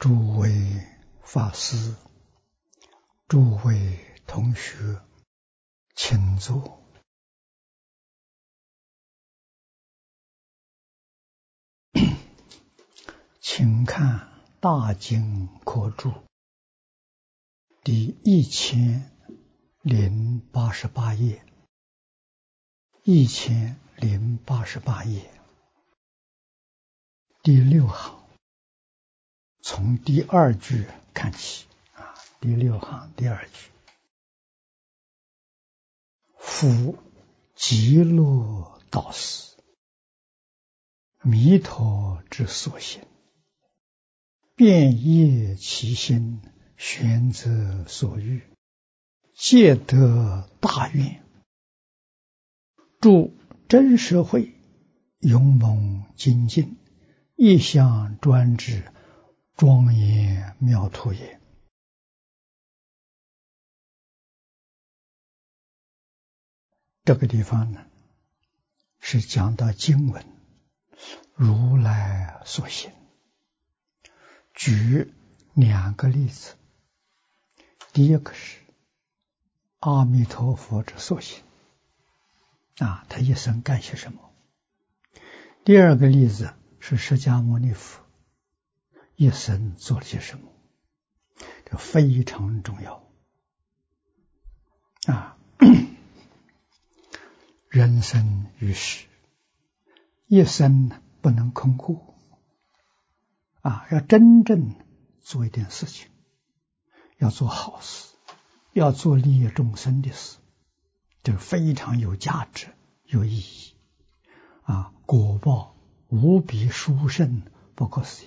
诸位法师，诸位同学，请坐。请看《大经科注》第1088页，1088页第6行，从第2句看起第6行第2句，夫极乐道士，弥陀之所行，遍业其心，玄则所欲，皆得大愿，助真社会，勇猛精进，一向专制，庄严妙土也。这个地方呢，是讲到经文如来所行，举2个例子。第一个是阿弥陀佛之所行，他一生干些什么？第二个例子是释迦牟尼佛一生做了些什么？这非常重要人生于世，一生不能空过要真正做一点事情，要做好事，要做利益众生的事，这个非常有价值有意义果报无比殊胜，不可思议。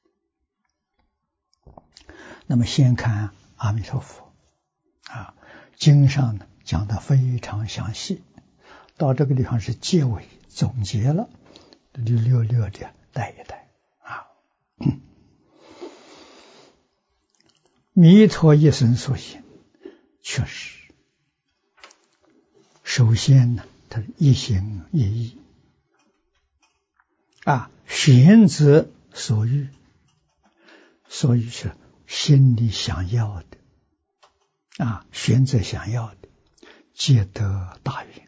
那么先看阿弥陀佛经上呢讲得非常详细，到这个地方是结尾总结了，略的带一带弥陀一生所行，确实首先呢他一行一意玄则所欲，所欲是心里想要的玄则想要的，皆得大愿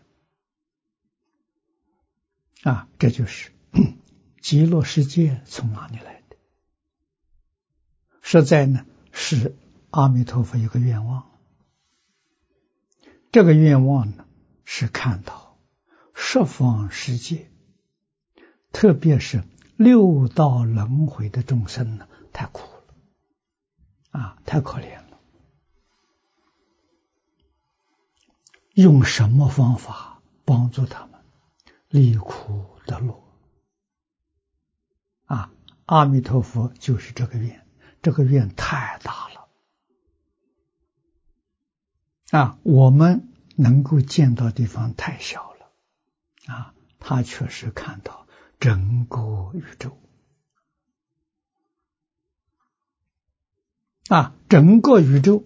这就是极乐世界从哪里来的？实在呢是阿弥陀佛一个愿望，这个愿望呢是看到十方世界，特别是六道轮回的众生呢太苦了太可怜了，用什么方法帮助他们离苦得乐阿弥陀佛就是这个愿，这个愿太大了我们能够见到地方太小了他确实看到整个宇宙整个宇宙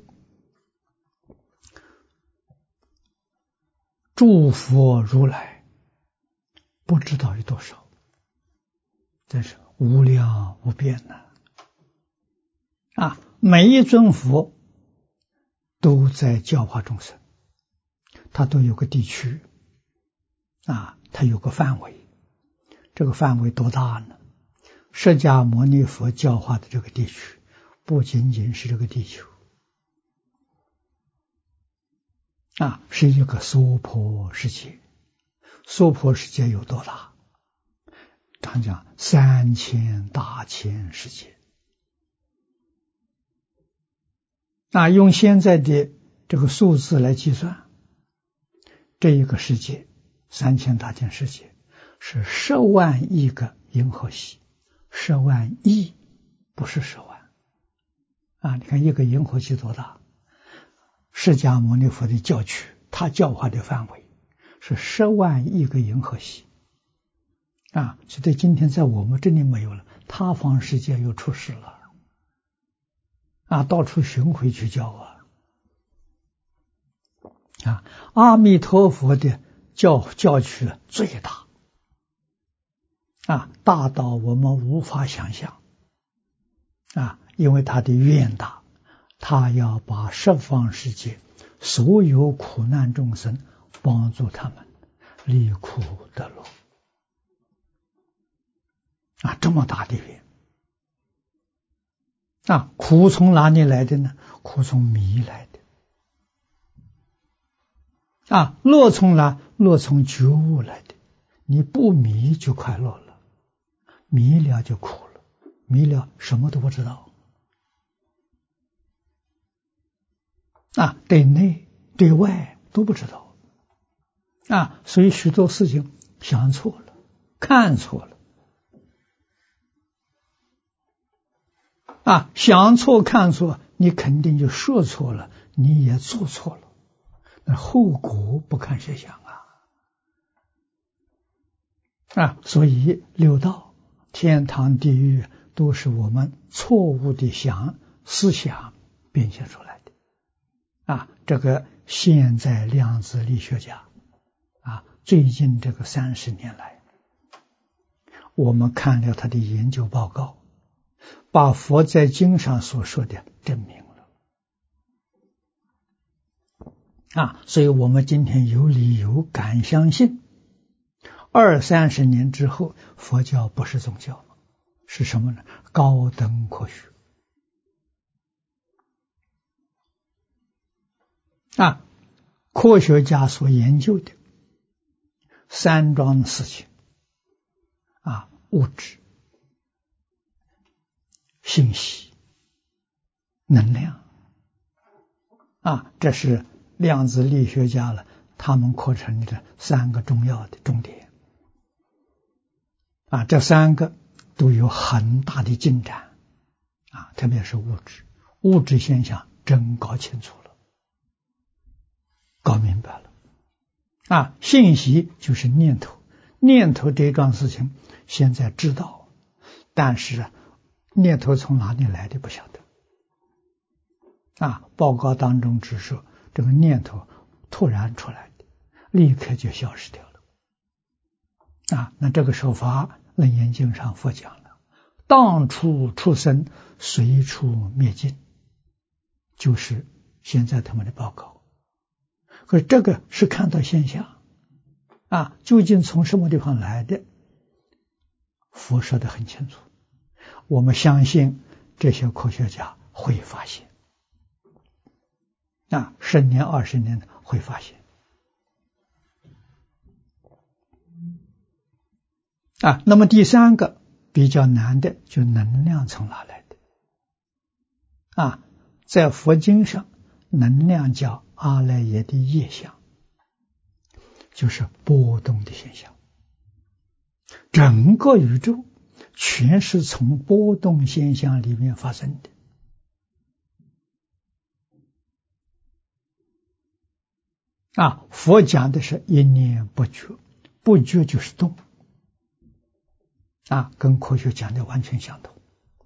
诸佛如来不知道有多少，真是无量无边每一尊佛都在教化众生，他都有个地区他有个范围，这个范围多大呢？释迦牟尼佛教化的这个地区不仅仅是这个地球是一个娑婆世界。娑婆世界有多大？常讲3000大千世界用现在的这个数字来计算，这一个世界3000大千世界是10万亿个银河系，10万亿不是10万你看一个银河系多大？释迦牟尼佛的教区，他教化的范围是10万亿个银河系所以今天在我们这里没有了，他方世界又出世了到处巡回去教阿弥陀佛的教区最大大到我们无法想象因为他的愿大，他要把十方世界所有苦难众生帮助他们离苦得乐啊，这么大的愿啊！苦从哪里来的呢？苦从迷来的啊！乐从哪？乐从觉悟来的。你不迷就快乐了，迷了就苦了，迷了什么都不知道啊，对内对外都不知道啊，所以许多事情想错了，看错了啊，想错看错，你肯定就说错了，你也做错了，那后果不堪设想啊！所以六道、天堂、地狱都是我们错误的思想变现出来的啊！这个现在量子力学家啊，最近这个30年来，我们看了他的研究报告，把佛在经上所说的证明了啊！所以我们今天有理由敢相信，20-30年之后，佛教不是宗教，是什么呢？高等科学啊！科学家所研究的三桩事情啊，物质、信息、能量啊，这是量子力学家了他们课程的3个重要的重点啊，这3个都有很大的进展啊，特别是物质现象真搞清楚了，搞明白了啊，信息就是念头这一桩事情现在知道，但是念头从哪里来的不晓得啊，报告当中只说这个念头突然出来的，立刻就消失掉了啊。那这个说法楞严经上佛讲了，当处出生，随处灭尽，就是现在他们的报告。可是这个是看到现象啊，究竟从什么地方来的，佛说得很清楚，我们相信这些科学家会发现啊，10年20年会发现啊。那么第3个比较难的，就能量从哪来的啊？在佛经上，能量叫阿赖耶的业相，就是波动的现象，整个宇宙全是从波动现象里面发生的啊。佛讲的是一念不觉，不觉就是动啊，跟科学讲的完全相同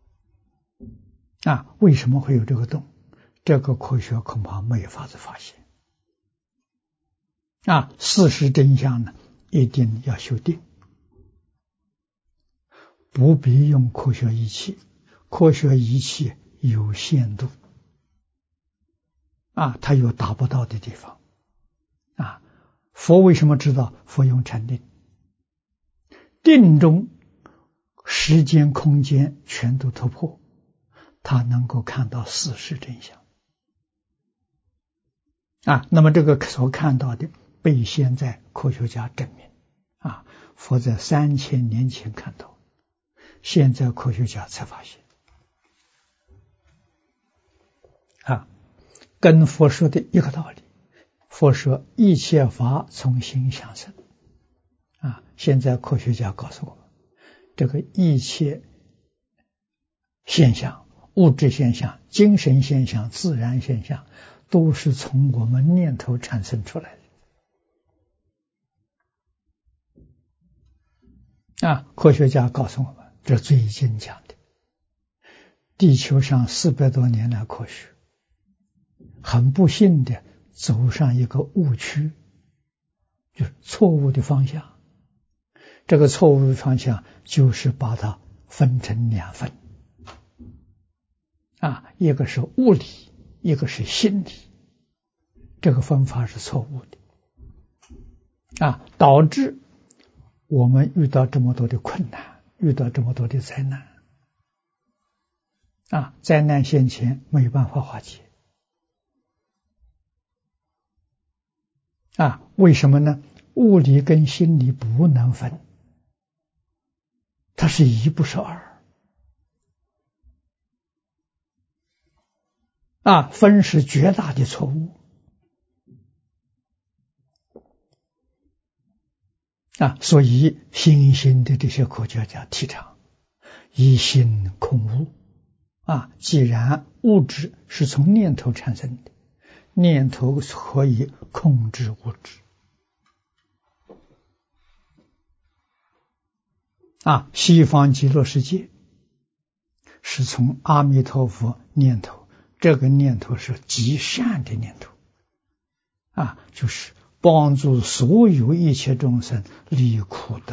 啊。为什么会有这个动？这个科学恐怕没有法子发现啊。事实真相呢，一定要修定，不必用科学仪器，科学仪器有限度啊，它有达不到的地方啊。佛为什么知道？佛用禅定，定中时间空间全都突破，他能够看到事实真相啊。那么这个所看到的被现在科学家证明啊，佛在3000年前看到，现在科学家才发现啊，跟佛说的一个道理。佛说一切法从心想生啊，现在科学家告诉我们，这个一切现象、物质现象、精神现象、自然现象，都是从我们念头产生出来的啊。科学家告诉我们，这最近讲的，地球上400多年来科学很不幸的走上一个误区，就是错误的方向。这个错误的方向就是把它分成2份一个是物理，一个是心理，这个分法是错误的导致我们遇到这么多的困难，遇到这么多的灾难灾难现前没有办法化解为什么呢？物理跟心理不能分，它是一不是二分是绝大的错误所以新兴的这些科学家提倡一心空物既然物质是从念头产生的，念头可以控制物质西方极乐世界是从阿弥陀佛念头，这个念头是极善的念头就是帮助所有一切众生离苦得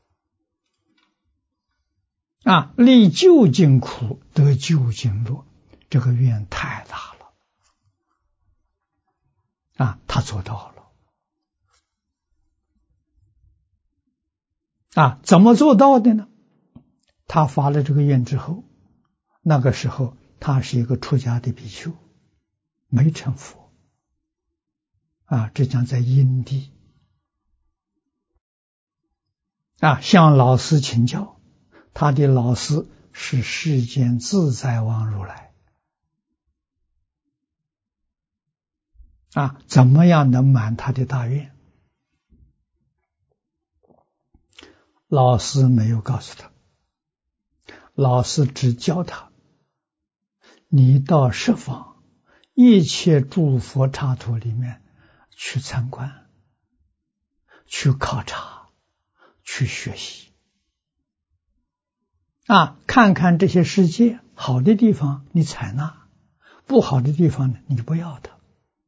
乐离究竟苦得究竟乐，这个愿太大了他做到了怎么做到的呢？他发了这个愿之后，那个时候他是一个出家的比丘，没成佛这讲在因地向老师请教，他的老师是世间自在王如来怎么样能满他的大愿？老师没有告诉他，老师只教他，你到十方一切诸佛刹土里面去参观，去考察，去学习看看这些世界好的地方你采纳，不好的地方呢你不要它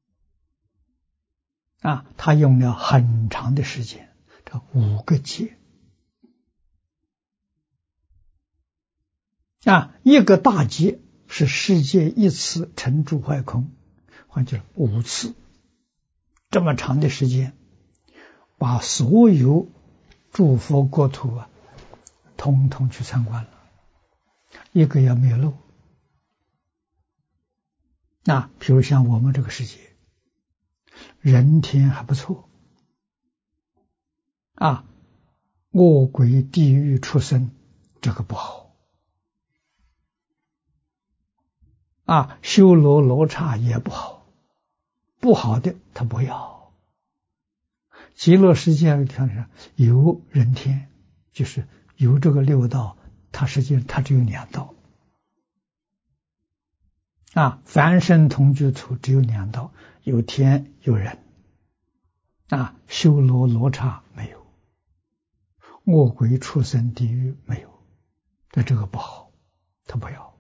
他用了很长的时间，这5个劫一个大劫是世界一次成住坏空，换句5次，这么长的时间把所有诸佛国土统统去参观了，一个也没有漏比如像我们这个世界人天还不错恶鬼地狱畜生这个不好修罗罗刹也不好，不好的他不要。极乐世界上有人天，就是有这个6道，它实际上它只有2道凡圣同居土只有2道，有天有人修罗罗刹没有，恶鬼畜生地狱没有，这个不好，他不要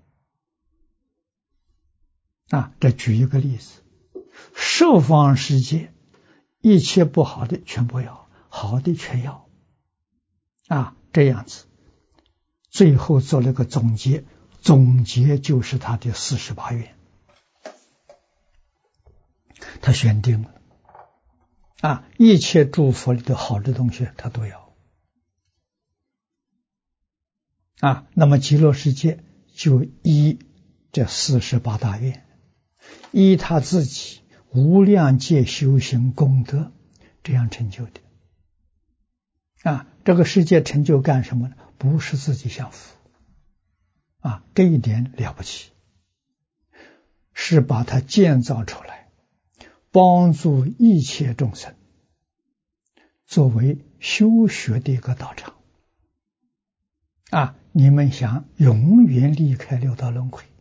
这举一个例子，十方世界一切不好的全不要，好的全要这样子最后做了个总结，总结就是他的48愿，他选定了一切诸佛里的好的东西他都要那么极乐世界就依这48大愿，依他自己无量界修行功德这样成就的这个世界成就干什么呢？不是自己享福这一点了不起，是把它建造出来，帮助一切众生，作为修学的一个道场你们想永远离开6道轮回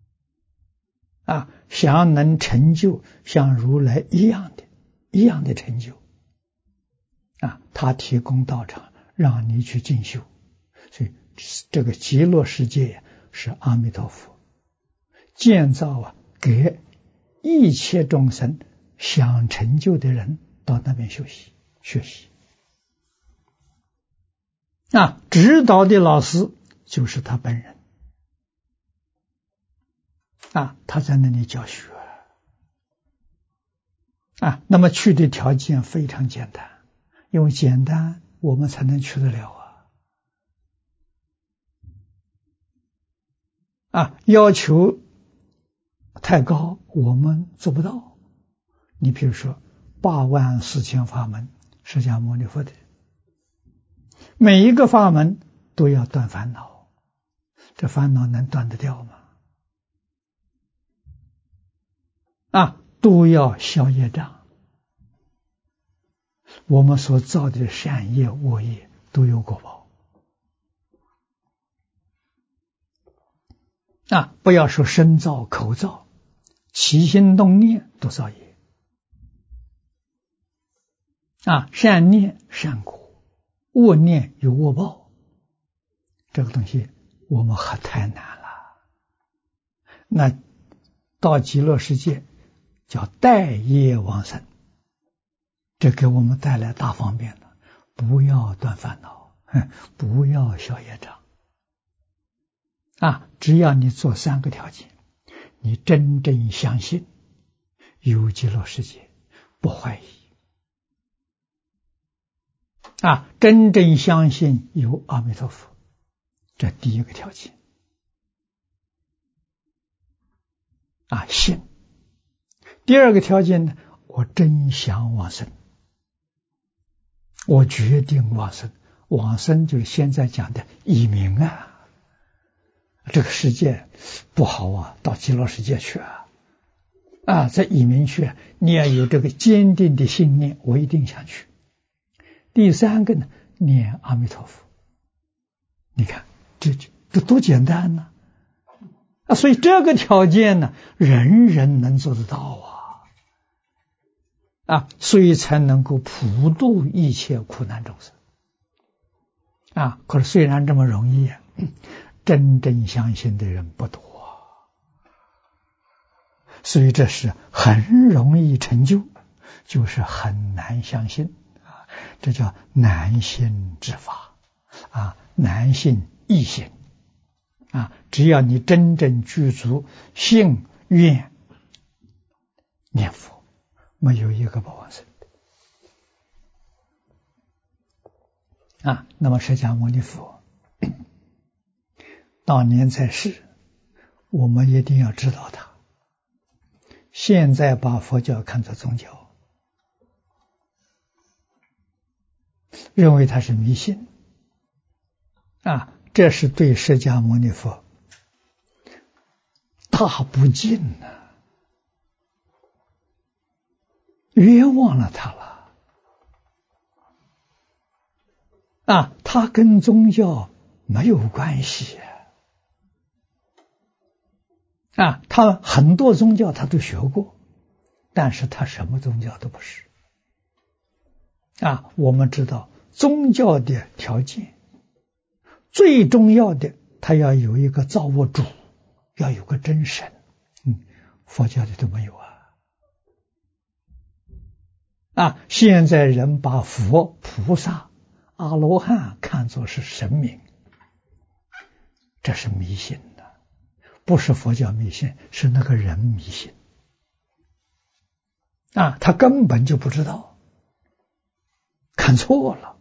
想能成就像如来一样的成就他提供道场让你去进修，所以这个极乐世界是阿弥陀佛建造给一切众生想成就的人到那边学习指导的老师就是他本人他在那里教学那么去的条件非常简单，因为简单我们才能去得了要求太高我们做不到。你比如说84000法门，释迦牟尼佛的每一个法门都要断烦恼，这烦恼能断得掉吗？都要消业障，我们所造的善业恶业都有果报不要说身造口造，起心动念都造业善念善果，恶念有恶报，这个东西我们还太难了。那到极乐世界叫带业往生，这给我们带来大方便了，不要断烦恼，不要消业障只要你做3个条件，你真正相信有极乐世界，不怀疑真正相信有阿弥陀佛，这第一个条件信。第二个条件呢，我真想往生，我决定往生。往生就是现在讲的移民这个世界不好到极乐世界去在移民去你要有这个坚定的信念，我一定想去。第3个呢，念阿弥陀佛。你看这多简单呢所以这个条件呢，人人能做得到所以才能够普度一切苦难众生可是虽然这么容易真正相信的人不多所以这是很容易成就，就是很难相信这叫难信之法难信易信只要你真正具足信愿念佛，没有一个不往生那么释迦牟尼佛当年在世，我们一定要知道他。现在把佛教看作宗教，认为它是迷信这是对释迦牟尼佛大不敬冤枉了他了他跟宗教没有关系他很多宗教他都学过，但是他什么宗教都不是我们知道宗教的条件最重要的，他要有一个造物主，要有个真神佛教里都没有现在人把佛、菩萨、阿罗汉看作是神明，这是迷信的，不是佛教迷信，是那个人迷信他根本就不知道，看错了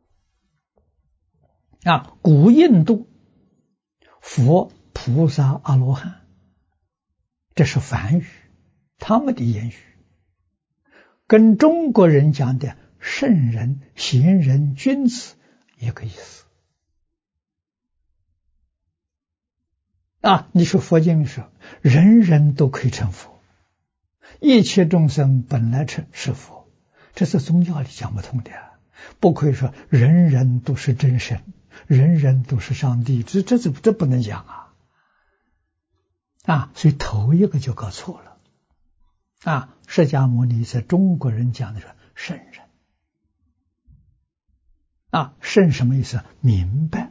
古印度佛、菩萨、阿罗汉这是梵语，他们的言语跟中国人讲的圣人、贤人、君子一个意思你说佛经说人人都可以成佛，一切众生本来是佛，这是宗教里讲不通的不可以说人人都是真神，人人都是上帝，这不能讲所以头一个就搞错了释迦牟尼在中国人讲的是圣人圣什么意思？明白，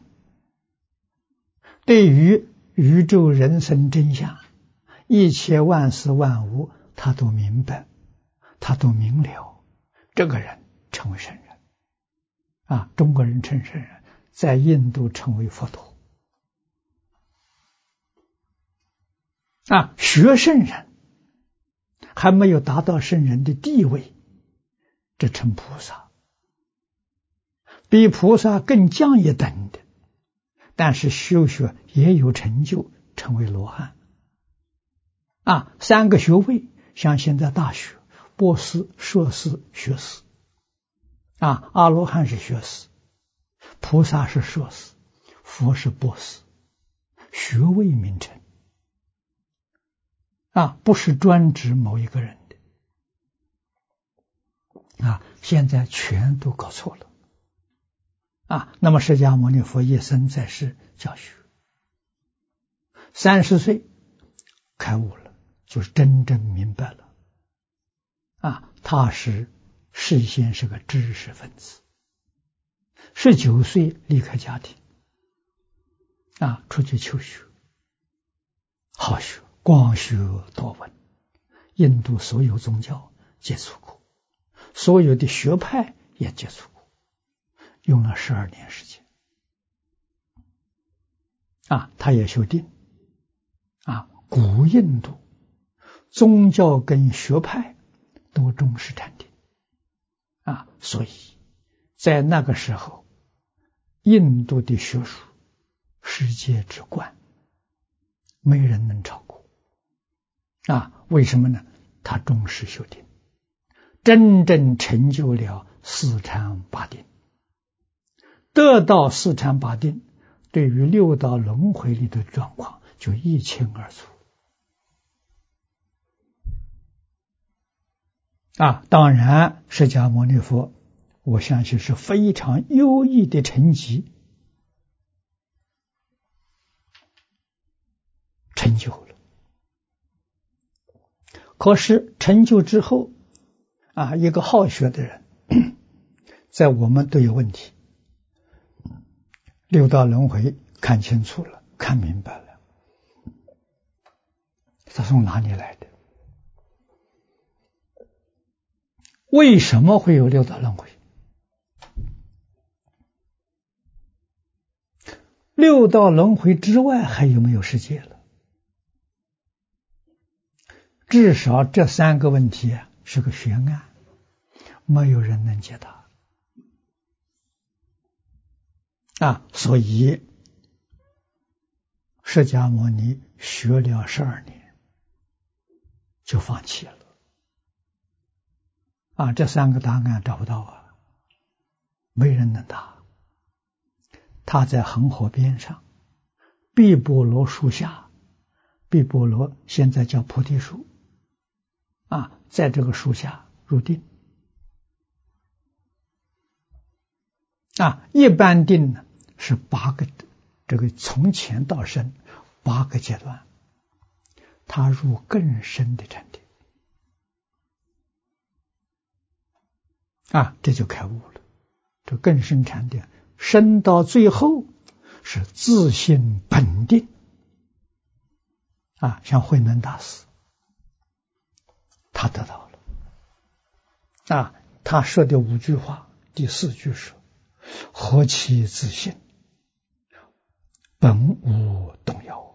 对于宇宙人生真相，一切万事万物他都明白，他都明了，这个人称为圣人中国人称圣人，在印度称为佛陀学圣人还没有达到圣人的地位，这称菩萨。比菩萨更降一等的，但是修学也有成就，成为罗汉。三个学位，像现在大学，博士、硕士、学士。阿罗汉是学士，菩萨是硕士，佛是博士，学位名称。不是专指某一个人的。现在全都搞错了。那么释迦牟尼佛一生在世教学，30岁开悟了，就是真正明白了。他事先是个知识分子，19岁离开家庭，出去求学，好学，广学多闻，印度所有宗教接触过，所有的学派也接触过，用了12年时间。他也修定。古印度宗教跟学派都重视禅定。所以在那个时候，印度的学术世界之冠，没人能超过。为什么呢？他重视修定，真正成就了四禅八定。得到四禅八定，对于六道轮回里的状况就一清二楚。当然释迦牟尼佛我相信是非常优异的成绩成就了。可是成就之后一个好学的人在我们都有问题，六道轮回看清楚了，看明白了，他从哪里来的？为什么会有六道轮回？六道轮回之外还有没有世界了？至少这3个问题是个悬案，没有人能解答。所以释迦牟尼学了12年就放弃了。这3个答案找不到没人能答。他在恒河边上，毗波罗树下，毗波罗现在叫菩提树，在这个树下入定。一般定呢是8个，这个从浅到深8个阶段，他入更深的禅定。这就开悟了。这更深禅定，深到最后是自性本定。像慧能大师，他得到了。他说的5句话，第4句说：何其自性，本无动摇。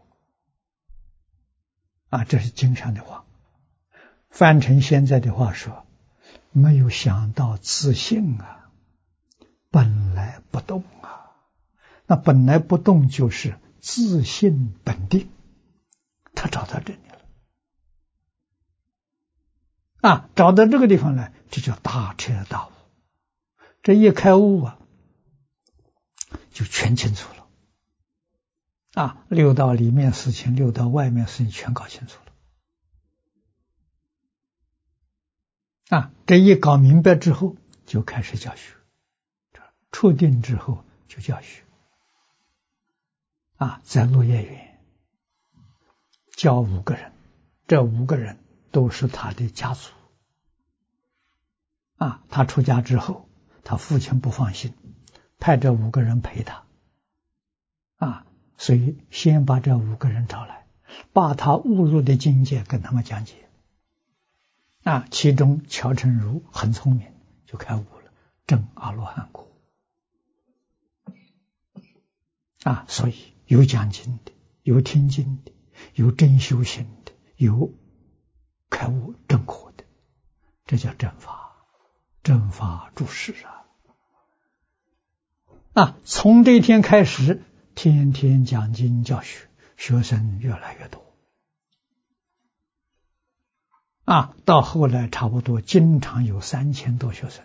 这是经上的话。翻成现在的话说，没有想到自性本来不动那本来不动就是自性本定，他找到这里了。找到这个地方来，这叫大彻大悟。这一开悟就全清楚了。六道里面事情，六道外面事情全搞清楚了。这一搞明白之后，就开始教学。触定之后就教学。在落叶园教5个人，这5个人都是他的家族。他出家之后，他父亲不放心，派这5个人陪他。所以先把这5个人找来，把他悟入的境界跟他们讲解。其中乔成儒很聪明，就开悟了，证阿罗汉果。所以有讲经的，有听经的，有真修行的， 有开悟正果的，这叫正法，正法住世从这一天开始，天天讲经教学，学生越来越多到后来差不多经常有3000多学生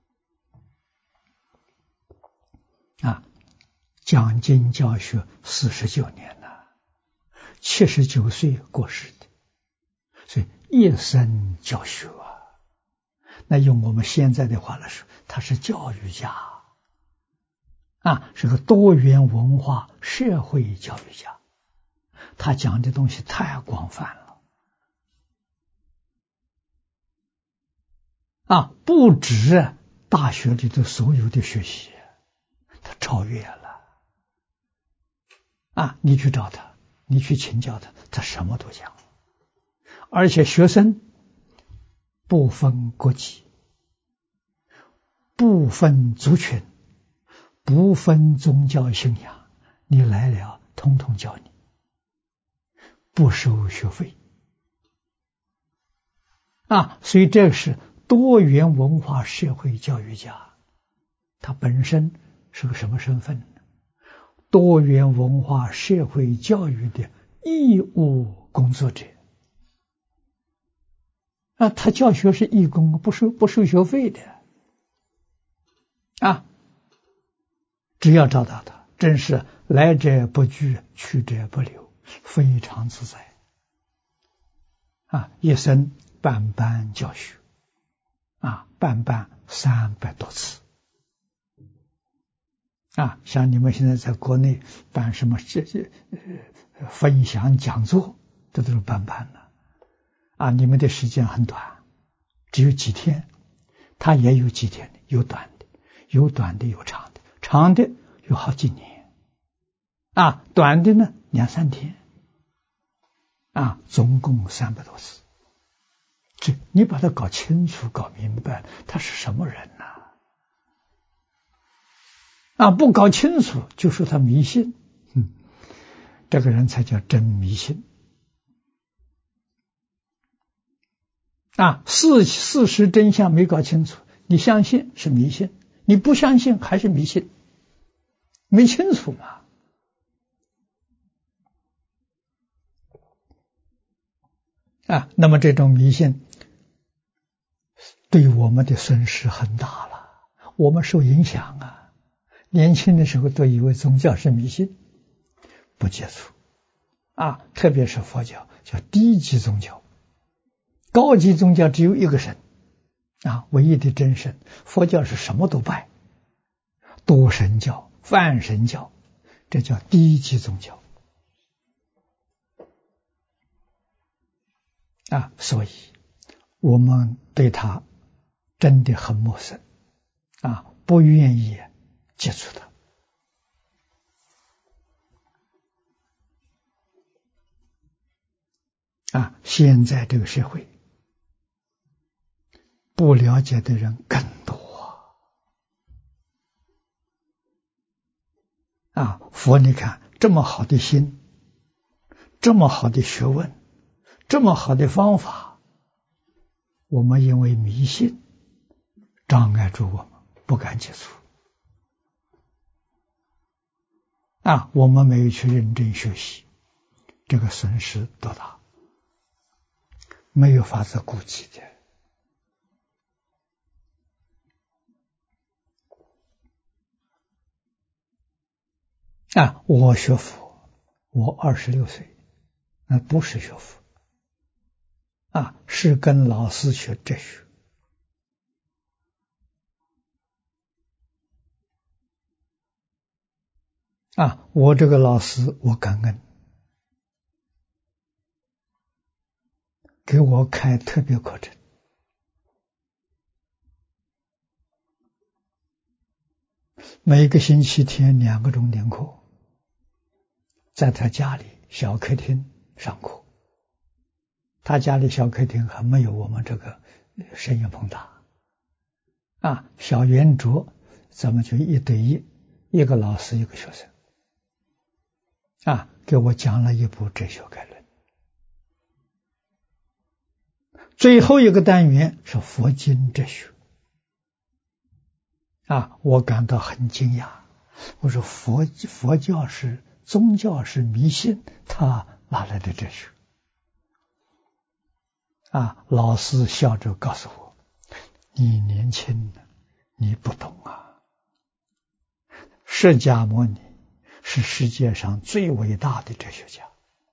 讲经教学49年了，79岁过世的，所以一生教学那用我们现在的话来说，他是教育家是个多元文化社会教育家，他讲的东西太广泛了不止大学里的所有的学习，他超越了你去找他，你去请教他，他什么都讲，而且学生不分国籍，不分族群，不分宗教信仰，你来了统统教你，不收学费所以这是多元文化社会教育家，他本身是个什么身份呢？多元文化社会教育的义务工作者他教学是义工，不收学费的只要找到他，真是来者不拒，去者不留，非常自在一生办班教学办300多次像你们现在在国内办什么分享讲座，这都是办了你们的时间很短，只有几天，他也有几天的，有短的，有短的，有长的，长的有好几年短的呢2-3天总共300多次。这你把它搞清楚搞明白，他是什么人不搞清楚就说他迷信这个人才叫真迷信事实真相没搞清楚，你相信是迷信，你不相信还是迷信，没清楚嘛那么这种迷信对我们的损失很大了，我们受影响年轻的时候都以为宗教是迷信，不接触特别是佛教叫低级宗教，高级宗教只有一个神唯一的真神，佛教是什么都拜，多神教、泛神教，这叫低级宗教所以我们对他真的很陌生不愿意接触他现在这个社会不了解的人更多佛你看这么好的心，这么好的学问，这么好的方法，我们因为迷信障碍住我们，不敢接触我们没有去认真学习，这个损失多大，没有法子估计的我学佛，我26岁，那不是学佛是跟老师学哲学我这个老师我感恩，给我开特别课程每个星期天2个钟点课，在他家里小客厅上课，他家里小客厅还没有我们这个声音棚大小圆桌咱们就1对1，一个老师一个学生给我讲了一部哲学概论最后一个单元是佛经哲学。我感到很惊讶。我说佛教是宗教是迷信，他哪来的哲学？老师笑着告诉我：“你年轻，你不懂啊。释迦牟尼是世界上最伟大的哲学家。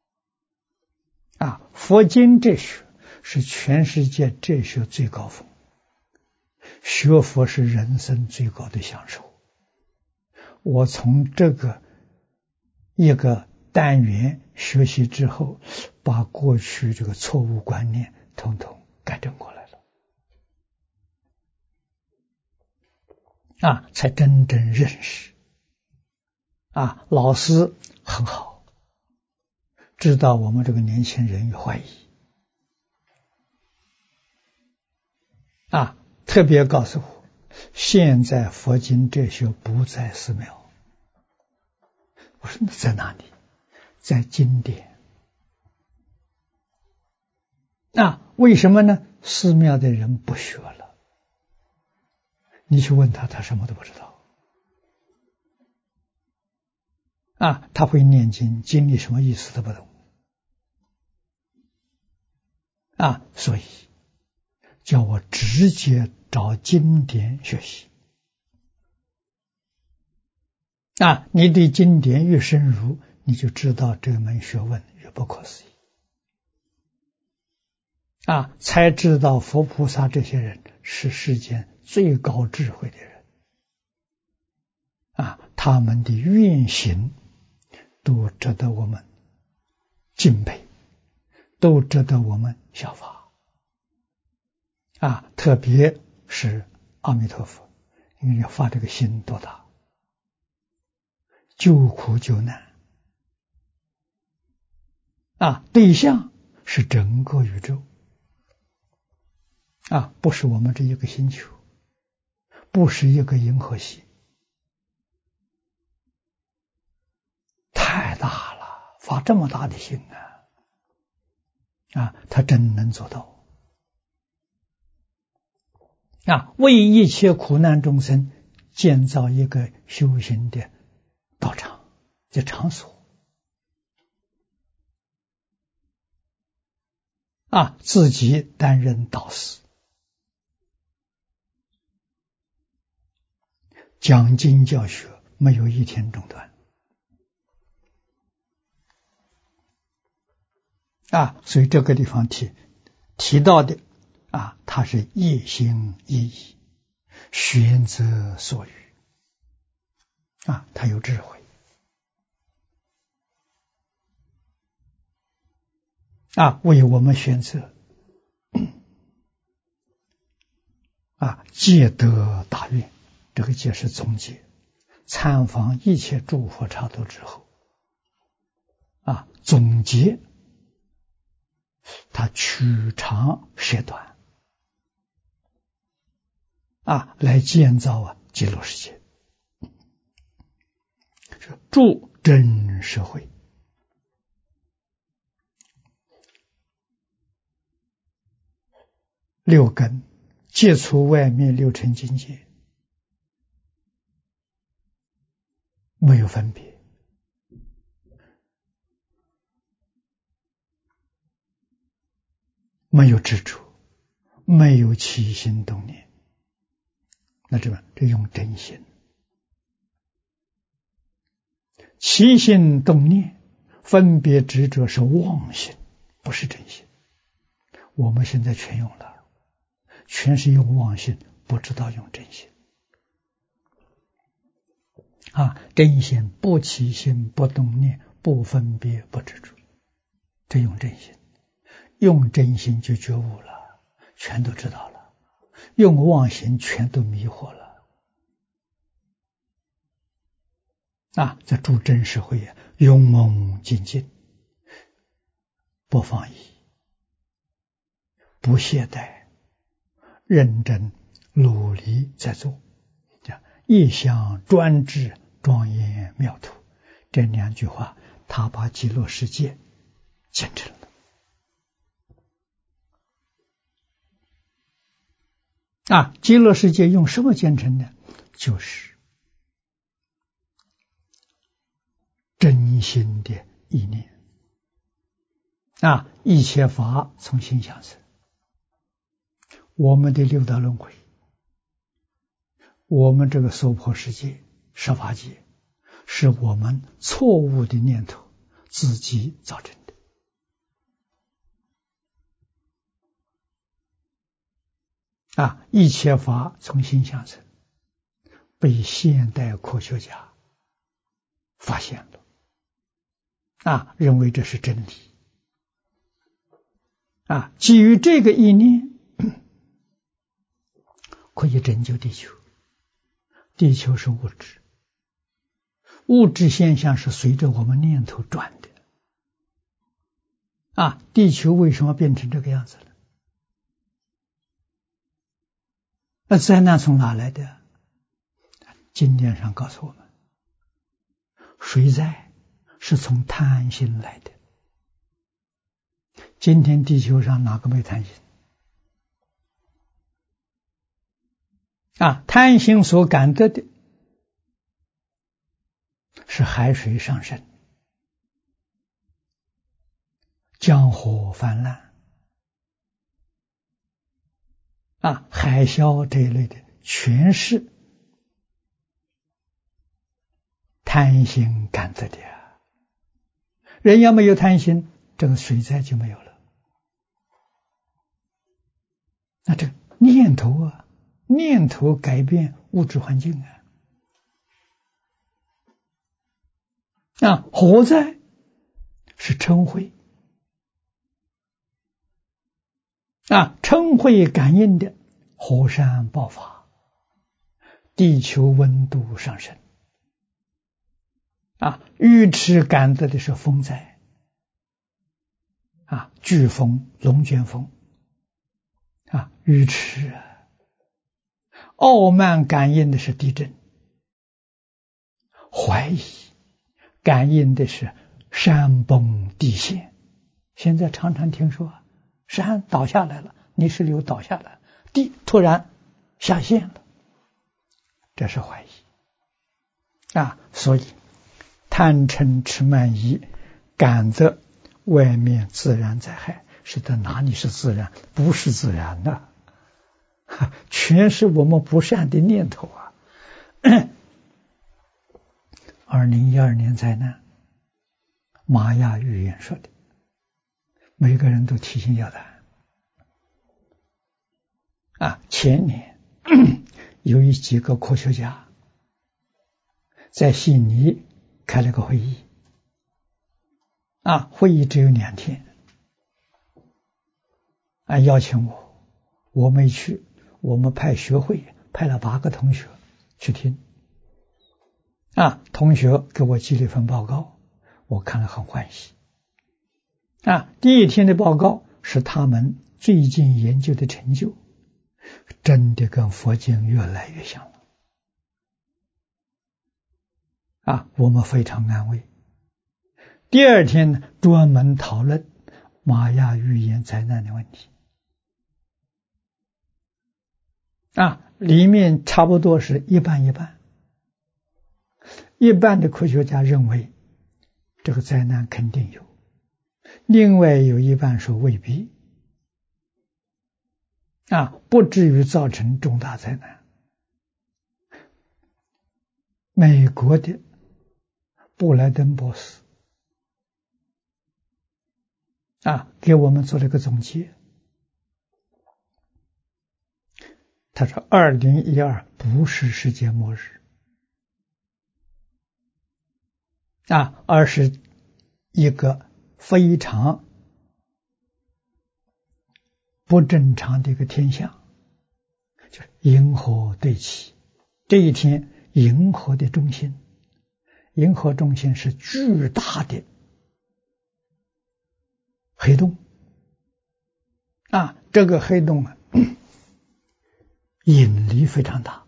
佛经哲学是全世界哲学最高峰，学佛是人生最高的享受。我从这个一个单元学习之后，把过去这个错误观念统统改正过来了，才真正认识。老师很好，知道我们这个年轻人有怀疑，特别告诉我，现在佛经哲学不在寺庙。我说那在哪里？在经典。为什么呢？寺庙的人不学了，你去问他，他什么都不知道。他会念经，经里什么意思都不懂。所以叫我直接找经典学习。你对经典越深入，你就知道这门学问越不可思议。才知道佛菩萨这些人是世间最高智慧的人。他们的愿行都值得我们敬佩，都值得我们效法。特别是阿弥陀佛，因为要发这个心多大，救苦救难。对象是整个宇宙。不是我们这一个星球，不是一个银河系，太大了，发这么大的心他真能做到。为一切苦难众生建造一个修行的道场的场所。自己担任导师，讲经教学没有一天中断。所以这个地方提到的他是一心一意，选择所欲。他有智慧。为我们选择戒得大愿，这个戒是总结，参访一切诸佛刹土之后总结他取长舍短来建造极乐世界，助真社会。六根戒除外面六尘境界，没有分别，没有执着，没有起心动念。那这用真心。起心动念分别执着是妄心，不是真心。我们现在全用了，全是用妄心，不知道用真心。真心不起心不动念，不分别不执着，这用真心。用真心就觉悟了，全都知道了。用妄心全都迷惑了。在助真社会勇猛精进，不放逸，不懈怠，认真努力在做，一向专志庄严妙土，这两句话他把极乐世界建成了。 极乐世界用什么建成的？就是真心的意念。一切法从心想生。我们的六道轮回，我们这个娑婆世界、十法界，是我们错误的念头自己造成的。一切法从心想生，被现代科学家发现了，认为这是真理。基于这个意念，可以拯救地球。地球是物质，物质现象是随着我们念头转的。地球为什么变成这个样子了？那灾难从哪来的？经典上告诉我们，水灾是从贪心来的。今天地球上哪个没贪心？贪心所感得的是海水上升、江河泛滥、海啸这一类的，全是贪心感得的。人要没有贪心，这个水灾就没有了。那这个念头念头改变物质环境火灾是嗔恚嗔恚感应的火山爆发，地球温度上升愚痴感得的是风灾飓风、龙卷风愚痴傲慢感应的是地震，怀疑感应的是山崩地陷。现在常常听说山倒下来了，泥石流倒下来，地突然下陷了，这是怀疑所以贪嗔痴慢疑感得外面自然灾害，是的，哪里是自然？不是自然的，全是我们不善的念头2012年灾难，玛雅预言说的，每个人都提心吊胆前年有几个科学家在悉尼开了个会议会议只有2天邀请我没去，我们派学会派了8个同学去听同学给我寄了一份报告，我看了很欢喜第一天的报告是他们最近研究的成就，真的跟佛经越来越像了我们非常安慰。第2天呢，专门讨论玛雅预言灾难的问题里面差不多是一半一半。一半的科学家认为这个灾难肯定有，另外有一半说未必不至于造成重大灾难。美国的布莱登博士给我们做了个总结，他说2012不是世界末日而是一个非常不正常的一个天象，就是银河对齐。这一天银河的中心，银河中心是巨大的黑洞这个黑洞引力非常大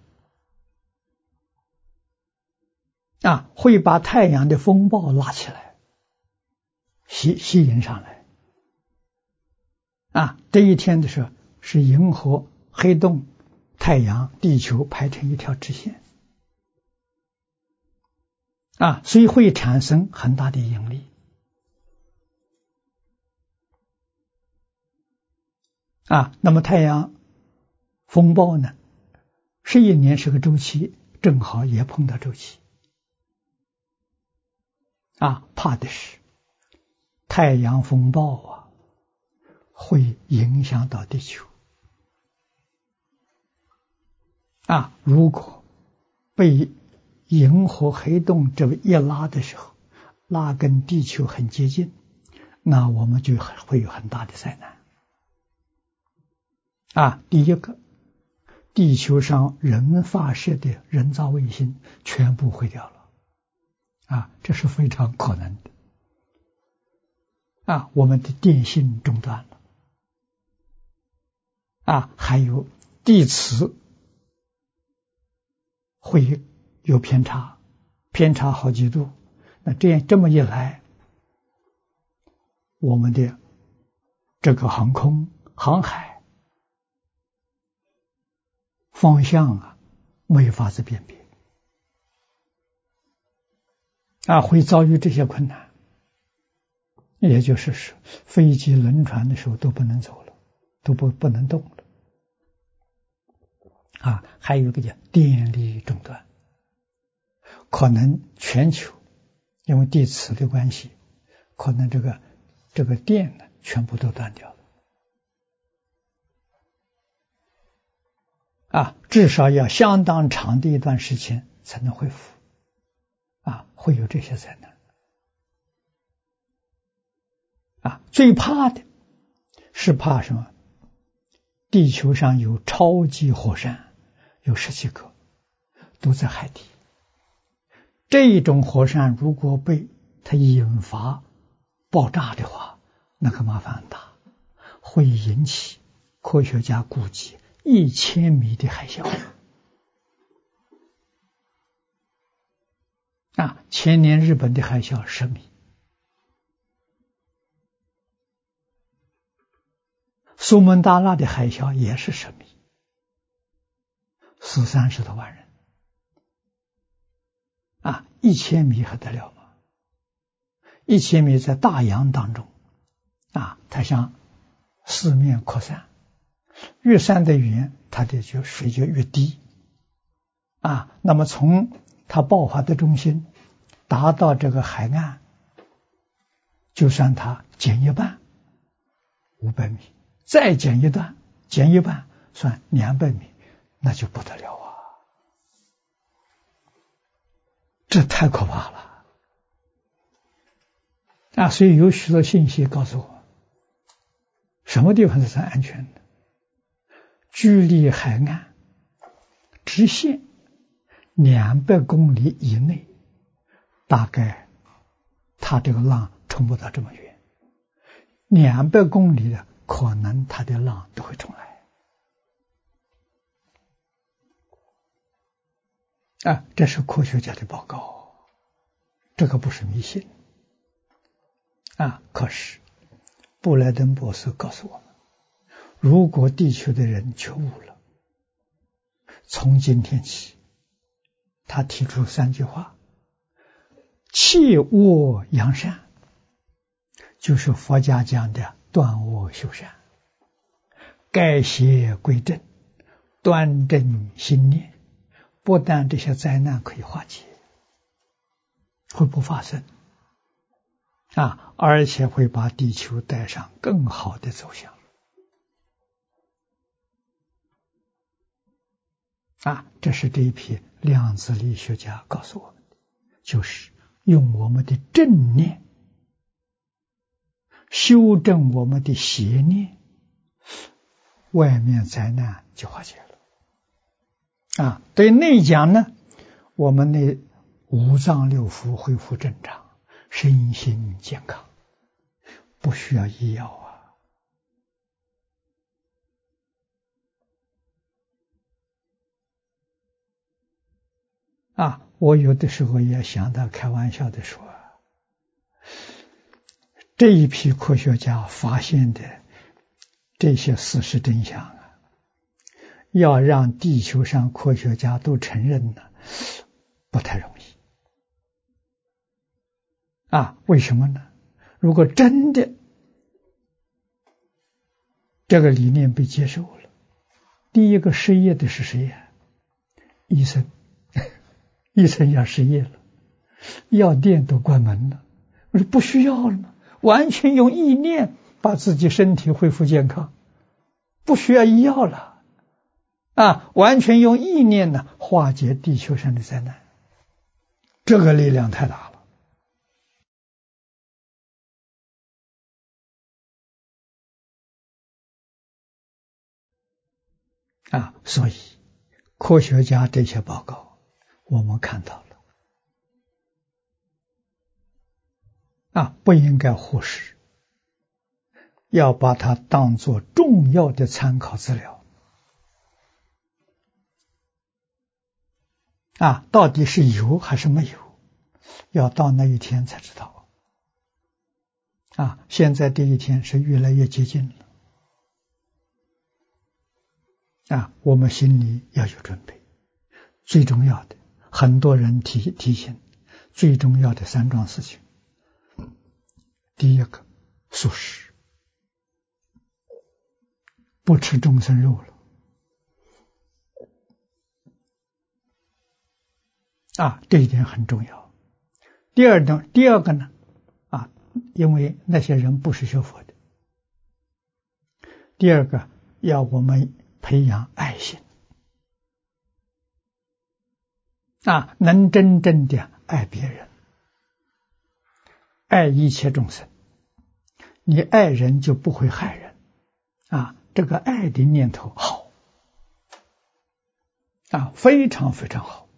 会把太阳的风暴拉起来，吸引上来这一天的时候是银河黑洞太阳、地球排成一条直线所以会产生很大的引力那么太阳风暴呢，11年是个周期，正好也碰到周期怕的是太阳风暴会影响到地球如果被银河黑洞这一拉的时候，拉跟地球很接近，那我们就会有很大的灾难第一个，地球上人发射的人造卫星全部毁掉了这是非常可能的我们的电信中断了还有地磁会有偏差好几度，那这么一来，我们的这个航海方向没法子辨别会遭遇这些困难，也就是说飞机轮船的时候都不能走了，都不能动了还有一个叫电力中断，可能全球因为地磁的关系，可能这个电呢全部都断掉了至少要相当长的一段时间才能恢复会有这些灾难最怕的是怕什么？地球上有超级火山，有17个，都在海底。这种火山如果被它引发爆炸的话，那个麻烦很大，会引起科学家估计1000米的海啸前年日本的海啸10米，苏门答腊的海啸也是10米，死30多万人1000米还得了吗？1000米在大洋当中它向四面扩散，越散得远，它的水就越低那么从它爆发的中心达到这个海岸，就算它减一半500米，再减一半算200米，那就不得了这太可怕了所以有许多信息告诉我，什么地方是安全的？距离海岸直线200公里以内，大概它这个浪冲不到这么远，200公里的可能它的浪都会冲来这是科学家的报告，这个不是迷信可是布莱登博士告诉我们，如果地球的人觉悟了，从今天起，他提出3句话：弃恶扬善，就是佛家讲的断恶修善；改邪归正，端正心念。不但这些灾难可以化解，会不发生而且会把地球带上更好的走向这是这一批量子力学家告诉我们的，就是用我们的正念修正我们的邪念，外面灾难就化解了对内讲呢，我们的五脏六腑恢复正常，身心健康，不需要医药我有的时候也想到开玩笑的说，这一批科学家发现的这些事实真相要让地球上科学家都承认呢，不太容易。为什么呢？如果真的这个理念被接受了，第一个失业的是谁呀？医生，医生要失业了，药店都关门了，我说不需要了嘛，完全用意念把自己身体恢复健康，不需要医药了完全用意念呢化解地球上的灾难，这个力量太大了所以科学家这些报告我们看到了不应该忽视，要把它当作重要的参考资料到底是有还是没有，要到那一天才知道现在这一天是越来越接近了我们心里要有准备。最重要的，很多人提醒最重要的3桩事情。第一个，素食，不吃众生肉了这一点很重要。第二个呢因为那些人不是学佛的。第二个，要我们培养爱心能真正的爱别人，爱一切众生。你爱人就不会害人这个爱的念头好非常非常好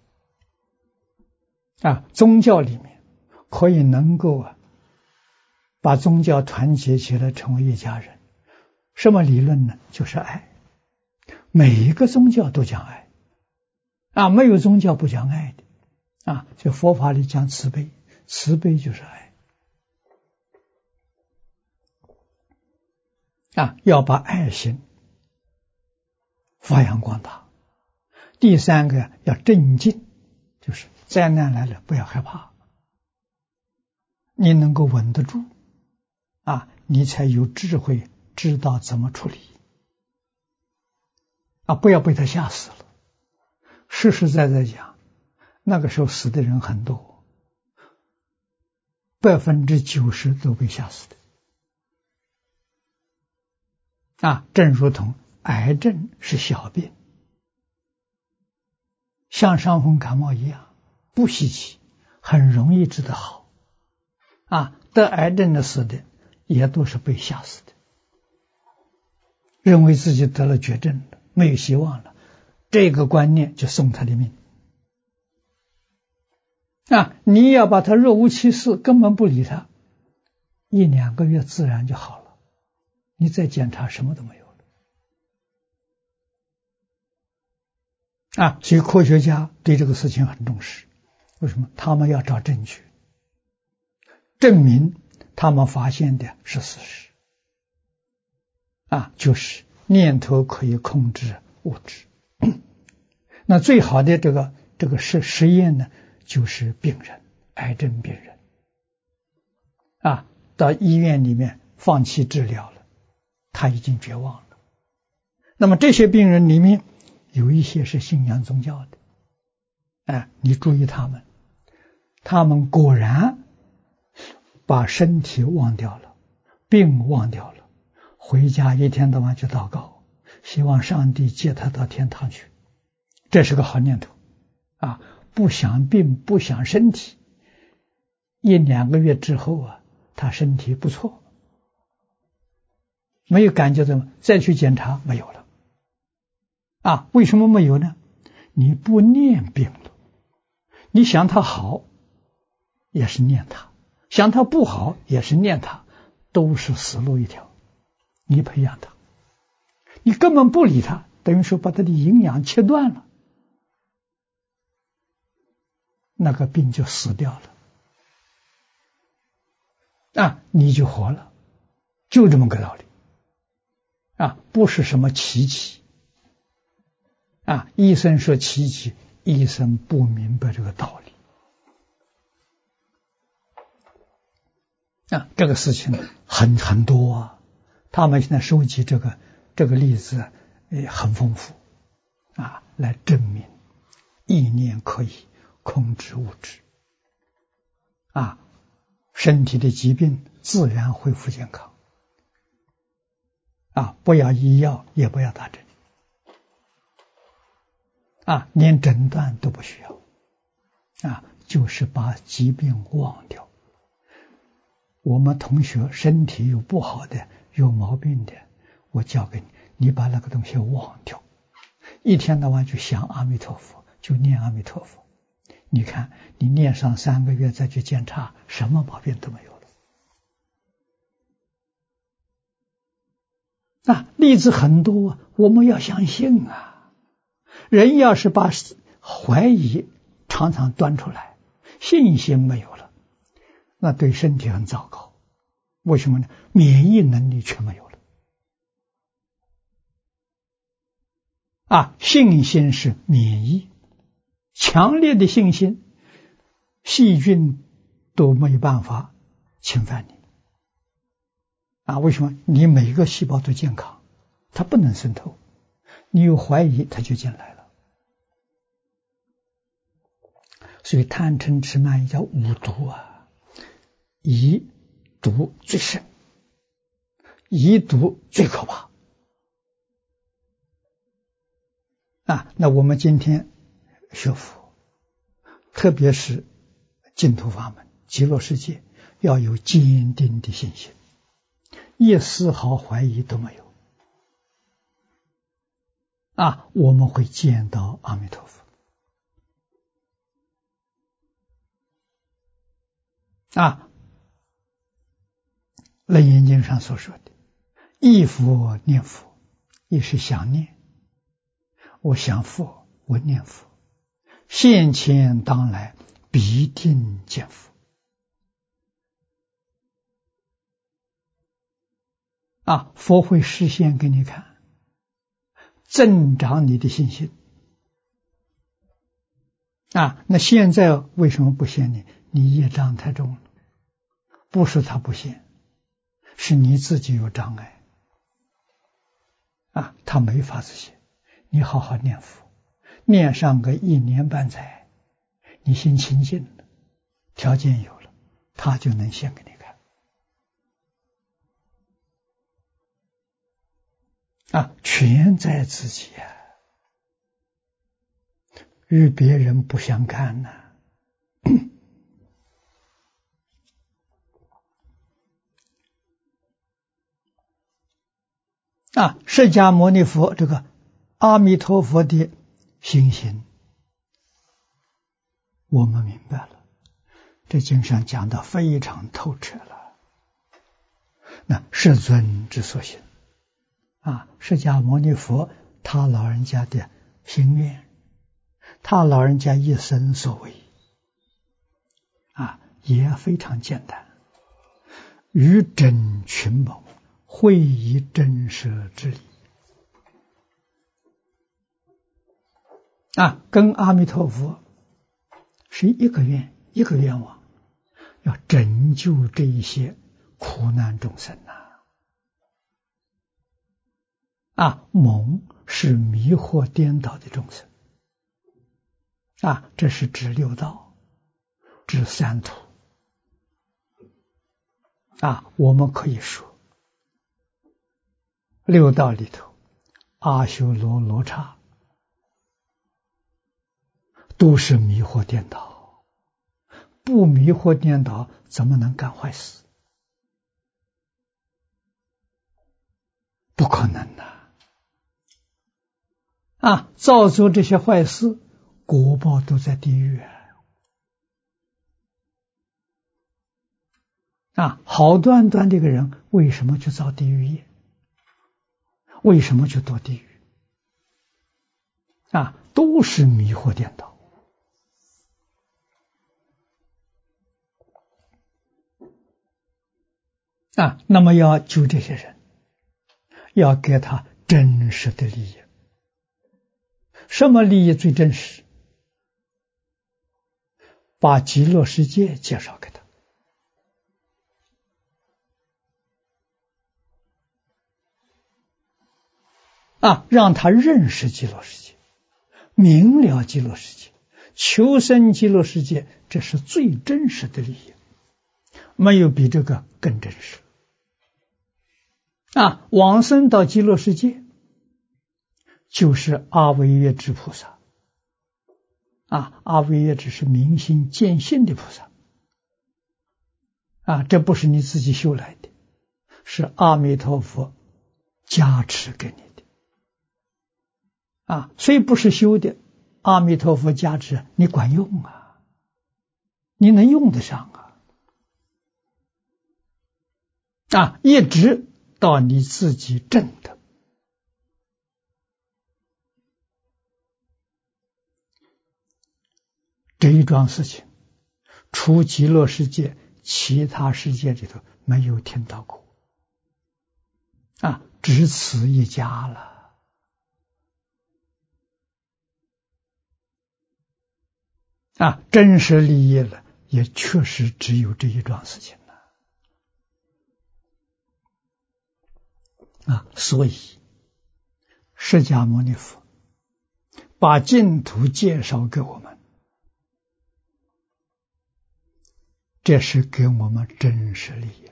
宗教里面可以能够把宗教团结起来成为一家人。什么理论呢？就是爱。每一个宗教都讲爱没有宗教不讲爱的就佛法里讲慈悲，慈悲就是爱要把爱心发扬光大。第三个要镇静，就是灾难来了不要害怕，你能够稳得住你才有智慧知道怎么处理不要被他吓死了。实实在在讲，那个时候死的人很多，90%都被吓死的正如同癌症是小病，像伤风感冒一样不稀奇，很容易治得好得癌症的死的也都是被吓死的，认为自己得了绝症了，没有希望了，这个观念就送他的命你要把他若无其事，根本不理他，1-2个月自然就好了，你再检查什么都没有了所以科学家对这个事情很重视。为什么？他们要找证据证明他们发现的是事实就是念头可以控制物质那最好的这个实验呢，就是病人，癌症病人到医院里面放弃治疗了，他已经绝望了。那么这些病人里面有一些是信仰宗教的你注意他们果然把身体忘掉了，病忘掉了，回家一天到晚就祷告，希望上帝接他到天堂去，这是个好念头不想病不想身体，1-2个月之后他身体不错，没有感觉到，再去检查没有了为什么没有呢？你不念病了，你想他好也是念他，想他不好也是念他，都是死路一条。你培养他，你根本不理他，等于说把他的营养切断了，那个病就死掉了你就活了，就这么个道理不是什么奇迹医生说奇迹，医生不明白这个道理。这个事情很多啊，他们现在收集这个例子很丰富来证明意念可以控制物质身体的疾病自然恢复健康不要医药，也不要打针连诊断都不需要就是把疾病忘掉。我们同学身体有不好的，有毛病的，我教给你，你把那个东西忘掉，一天到晚就想阿弥陀佛，就念阿弥陀佛。你看你念上3个月再去检查，什么毛病都没有了。例子很多我们要相信人要是把怀疑常常端出来，信心没有了，那对身体很糟糕。为什么呢？免疫能力却没有了信心是免疫，强烈的信心，细菌都没有办法侵犯你为什么？你每个细胞都健康，它不能渗透，你有怀疑它就进来了。所以贪嗔痴慢疑叫五毒疑毒最深，疑毒最可怕那我们今天学佛，特别是净土法门极乐世界，要有坚定的信心，一丝毫怀疑都没有我们会见到阿弥陀佛楞严经上所说的忆佛念佛，亦是想念，我想佛，我念佛，现前当来必定见佛佛会示现给你看，增长你的信心那现在为什么不现你？你业障太重了，不是他不现，是你自己有障碍他没法子现。你好好念佛，念上个1年半载，你心清净了，条件有了，他就能现给你看全在自己与别人不相干释迦牟尼佛这个阿弥陀佛的心行我们明白了，这经上讲的非常透彻了。那世尊之所行释迦牟尼佛他老人家的心愿，他老人家一生所为也非常简单，于真群谋，会以真实之理跟阿弥陀佛是一个愿望，要拯救这一些苦难众生蒙是迷惑颠倒的众生这是指六道，指三途我们可以说六道里头阿修罗罗刹都是迷惑颠倒，不迷惑颠倒怎么能干坏事？不可能造作这些坏事，果报都在地狱好端端的一个人为什么去造地狱业？为什么去堕地狱？都是迷惑颠倒那么要救这些人，要给他真实的利益， 什么利益最真实？把极乐世界介绍给他，让他认识极乐世界，明了极乐世界，求生极乐世界，这是最真实的利益，没有比这个更真实。往生到极乐世界，就是阿惟越致菩萨。阿惟越致是明心见性的菩萨。这不是你自己修来的，是阿弥陀佛加持给你的。虽不是修的，阿弥陀佛加持你管用你能用得上一直到你自己证的。这一桩事情，除极乐世界，其他世界里头没有听到过，只此一家了。真实利益了，也确实只有这一桩事情了。所以释迦牟尼佛把净土介绍给我们，这是给我们真实利益。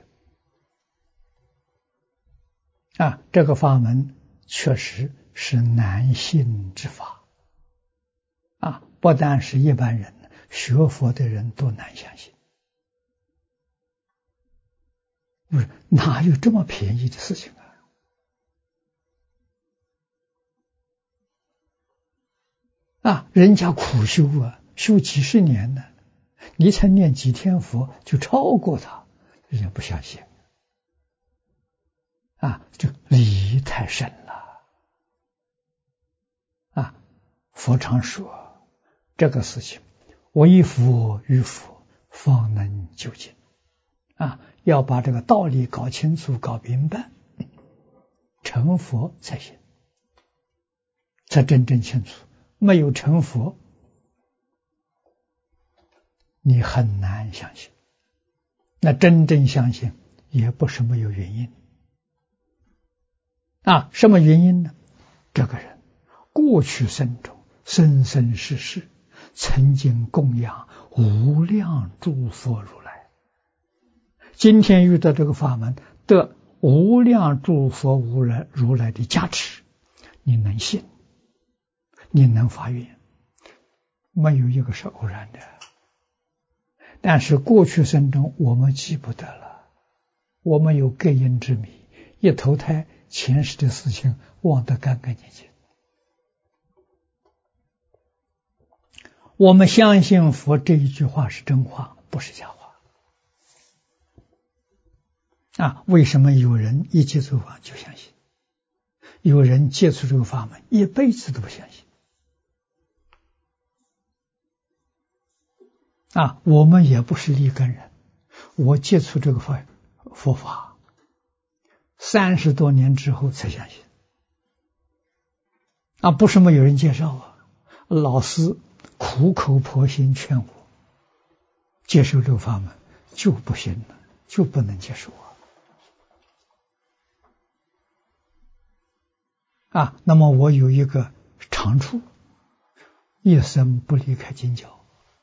这个法门确实是难信之法。不但是一般人，学佛的人都难相信。不是，哪有这么便宜的事情人家苦修修几十年呢，你才念几天佛就超过他，人家不相信。这理义太深了。佛常说这个事情，唯佛与佛方能究竟。要把这个道理搞清楚搞明白，成佛才行，才真正清楚。没有成佛，你很难相信。那真正相信也不是没有原因。什么原因呢？这个人过去生中生生世世曾经供养无量诸佛如来，今天遇到这个法门，得无量诸佛如来的加持，你能信，你能发愿，没有一个是偶然的。但是过去生中我们记不得了，我们有各因之迷，一投胎前世的事情忘得干干净净。我们相信佛这一句话是真话，不是假话。为什么有人一接触法就相信，有人接触这个法门一辈子都不相信？我们也不是立根人，我接触这个佛法30多年之后才相信。不是没有人介绍老师苦口婆心劝我接受这个法门，就不行了，就不能接受那么我有一个长处，一生不离开经教。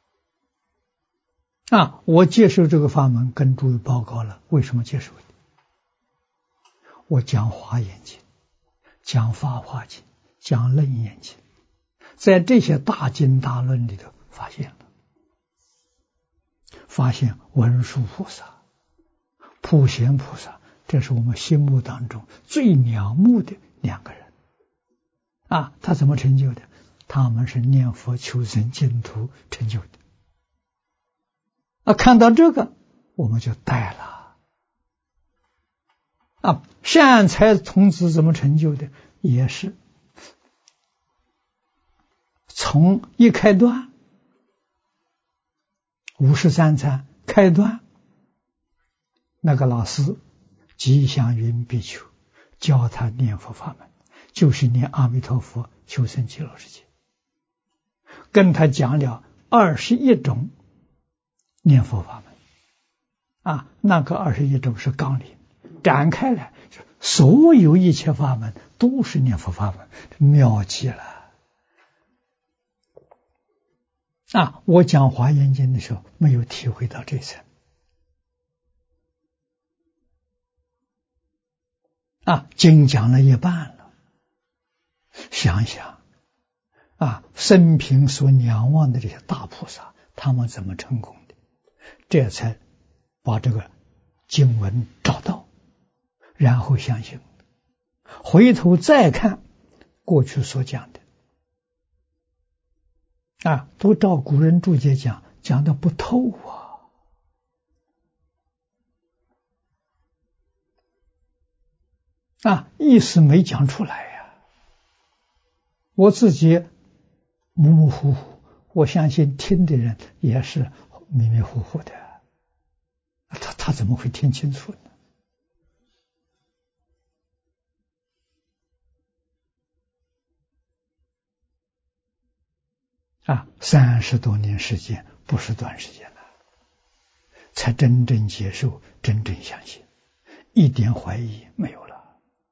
我接受这个法门，跟诸位报告了为什么接受的。我讲华严经，讲法华经，讲楞严经，在这些大经大论里头发现文殊菩萨、普贤菩萨，这是我们心目当中最仰慕的2个人。他怎么成就的？他们是念佛求生净土成就的。看到这个我们就带了。善财童子怎么成就的？也是从一开端53参开端，那个老师吉祥云比丘教他念佛法门，就是念阿弥陀佛求生极乐世界。 跟他讲了21种念佛法门，那个21种是纲领，展开来，所有一切法门都是念佛法门，妙极了。我讲华严经的时候没有体会到这层。经讲了一半了，想想生平所仰望的这些大菩萨，他们怎么成功的？这才把这个经文找到，然后相信，回头再看过去所讲的，都照古人注解讲，讲得不透意思没讲出来呀。我自己模模糊糊，我相信听的人也是迷迷糊糊的，他怎么会听清楚呢？30多年时间不是短时间了，才真正接受，真正相信，一点怀疑没有了。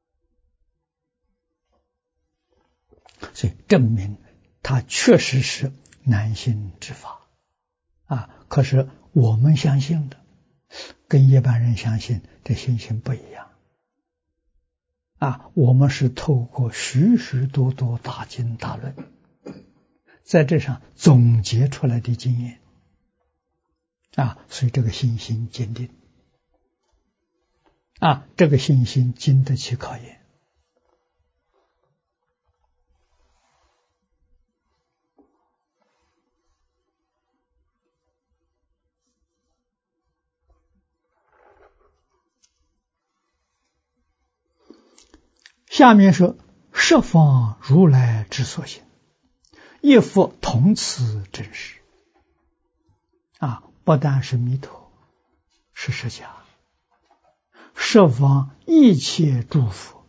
所以证明它确实是难信之法可是我们相信的跟一般人相信的信心不一样我们是透过许许多多大经大论在这上总结出来的经验所以这个信心坚定这个信心经得起考验。下面说十方如来之所行，亦复同此真实不但是弥陀，是释迦，十方一切诸佛，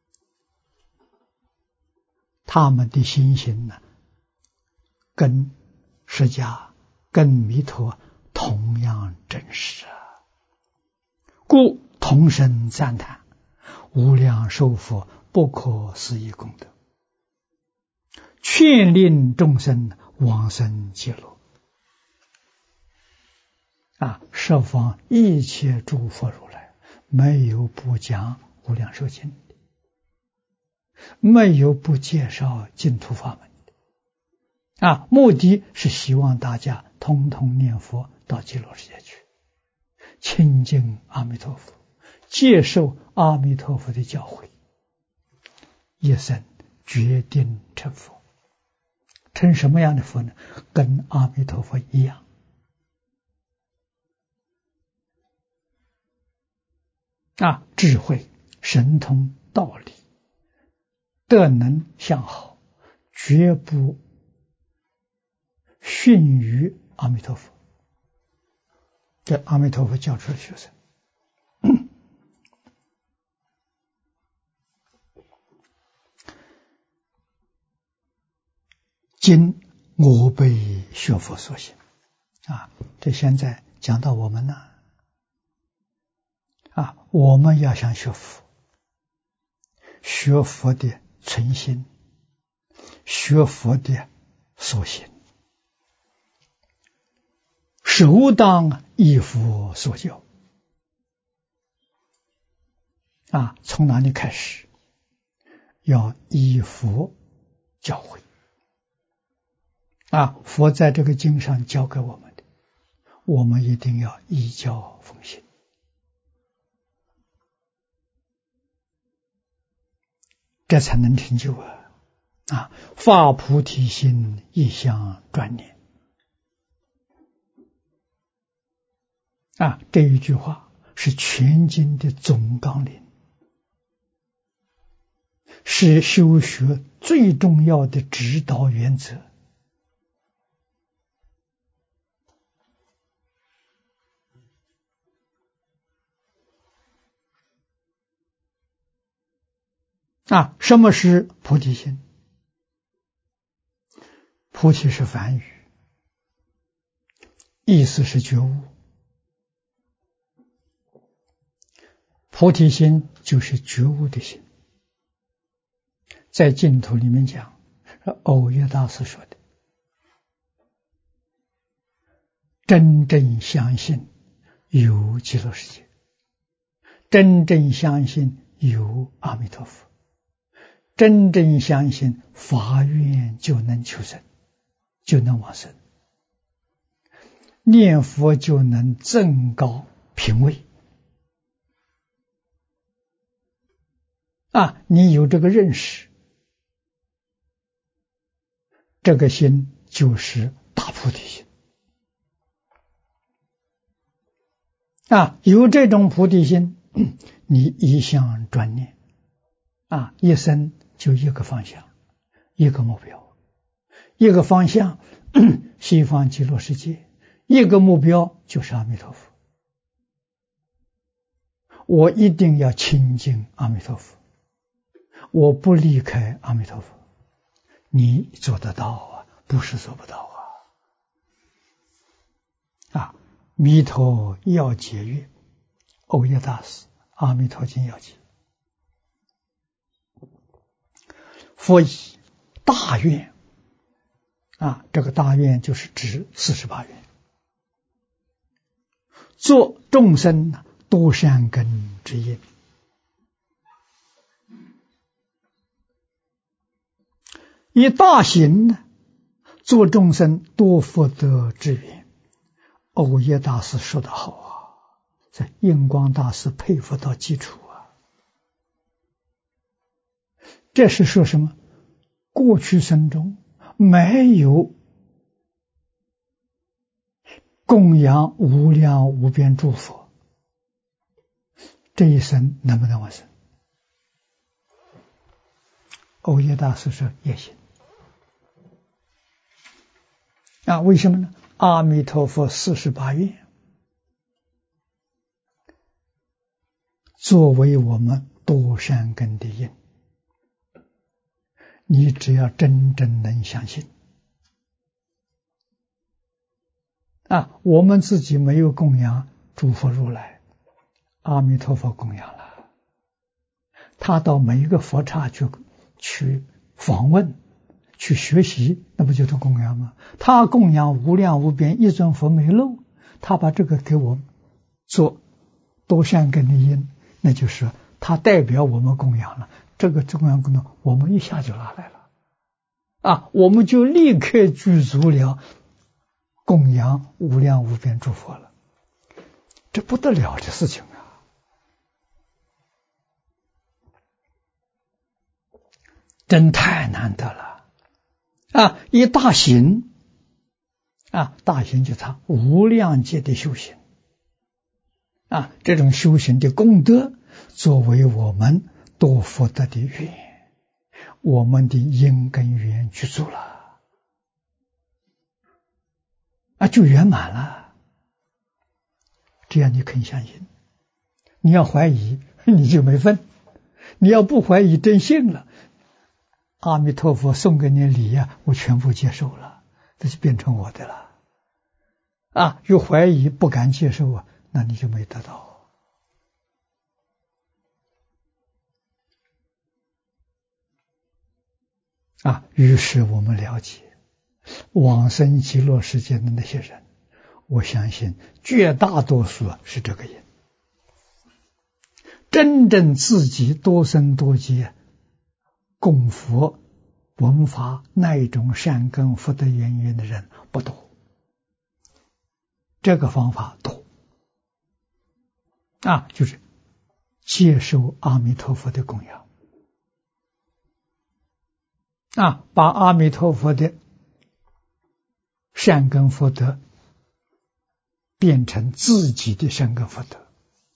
他们的心行跟释迦跟弥陀同样真实故同声赞叹无量寿佛不可思议功德，劝令众生往生极乐十方一切诸佛如来，没有不讲无量寿经的，没有不介绍净土法门的目的是希望大家通通念佛到极乐世界去，亲近阿弥陀佛，接受阿弥陀佛的教诲，一生决定成佛。成什么样的佛呢？跟阿弥陀佛一样智慧神通道理德能相好，绝不逊于阿弥陀佛。这阿弥陀佛教出的学生今我辈学佛所行这现在讲到我们呢我们要想学佛，学佛的存心，学佛的所行，首当依佛所教从哪里开始？要依佛教诲佛在这个经上教给我们的，我们一定要依教奉行这才能成就发菩提心，一向专念这一句话是全经的总纲领，是修学最重要的指导原则什么是菩提心？ 菩提是梵语，意思是觉悟。菩提心就是觉悟的心。在净土里面讲，耦约大师说的，真正相信有极乐世界，真正相信有阿弥陀佛，真正相信发愿就能求生，就能往生，念佛就能增高品位。你有这个认识，这个心就是大菩提心。有这种菩提心，你一向专念，一生就一个方向，一个目标，一个方向西方极乐世界，一个目标就是阿弥陀佛。我一定要亲近阿弥陀佛，我不离开阿弥陀佛。你做得到不是做不到弥陀要解约，耦约大师《阿弥陀经要解》，佛以大愿这个大愿就是指48愿，做众生多善根之因，以大行做众生多福德之缘。耦约大师说得好这印光大师佩服到基础这是说什么？过去生中没有供养无量无边诸佛，这一生能不能往生？耦约大师说也行为什么呢？阿弥陀佛48愿作为我们多善根的因，你只要真正能相信我们自己没有供养诸佛如来，阿弥陀佛供养了，他到每一个佛刹去访问去学习，那不就是供养吗？他供养无量无边一尊佛没漏，他把这个给我们做多善根的因，那就是他代表我们供养了，这个供养功能我们一下就拿来了我们就立刻具足了供养无量无边诸佛了，这不得了的事情真太难得了一大行大行就是他无量劫的修行这种修行的功德作为我们多福德的缘，我们的因跟缘具足了就圆满了。这样你肯相信，你要怀疑你就没份，你要不怀疑真信了，阿弥陀佛送给你的礼我全部接受了，这就变成我的了有怀疑不敢接受那你就没得到于是我们了解往生极乐世界的那些人，我相信绝大多数是这个人，真正自己多生多劫供佛闻法那一种善根福德渊源的人不多，这个方法多就是接受阿弥陀佛的供养把阿弥陀佛的善根福德变成自己的善根福德，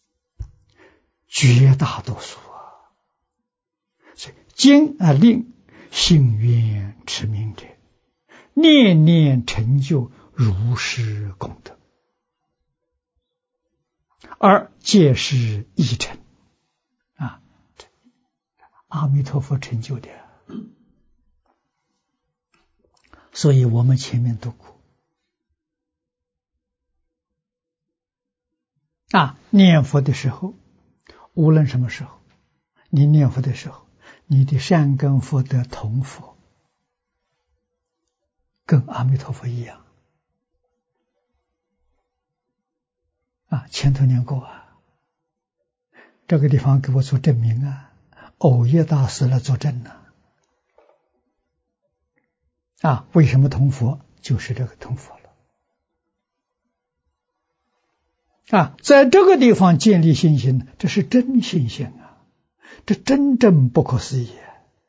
绝大多数所以经令信愿持名者，念念成就如是功德，而皆是一成阿弥陀佛成就的。 所以我们前面读过念佛的时候，无论什么时候，你念佛的时候，你的善根福德同佛，跟阿弥陀佛一样前头念过这个地方给我做证明藕益大师来作证为什么同佛？就是这个同佛了在这个地方建立信心，这是真信心这真正不可思议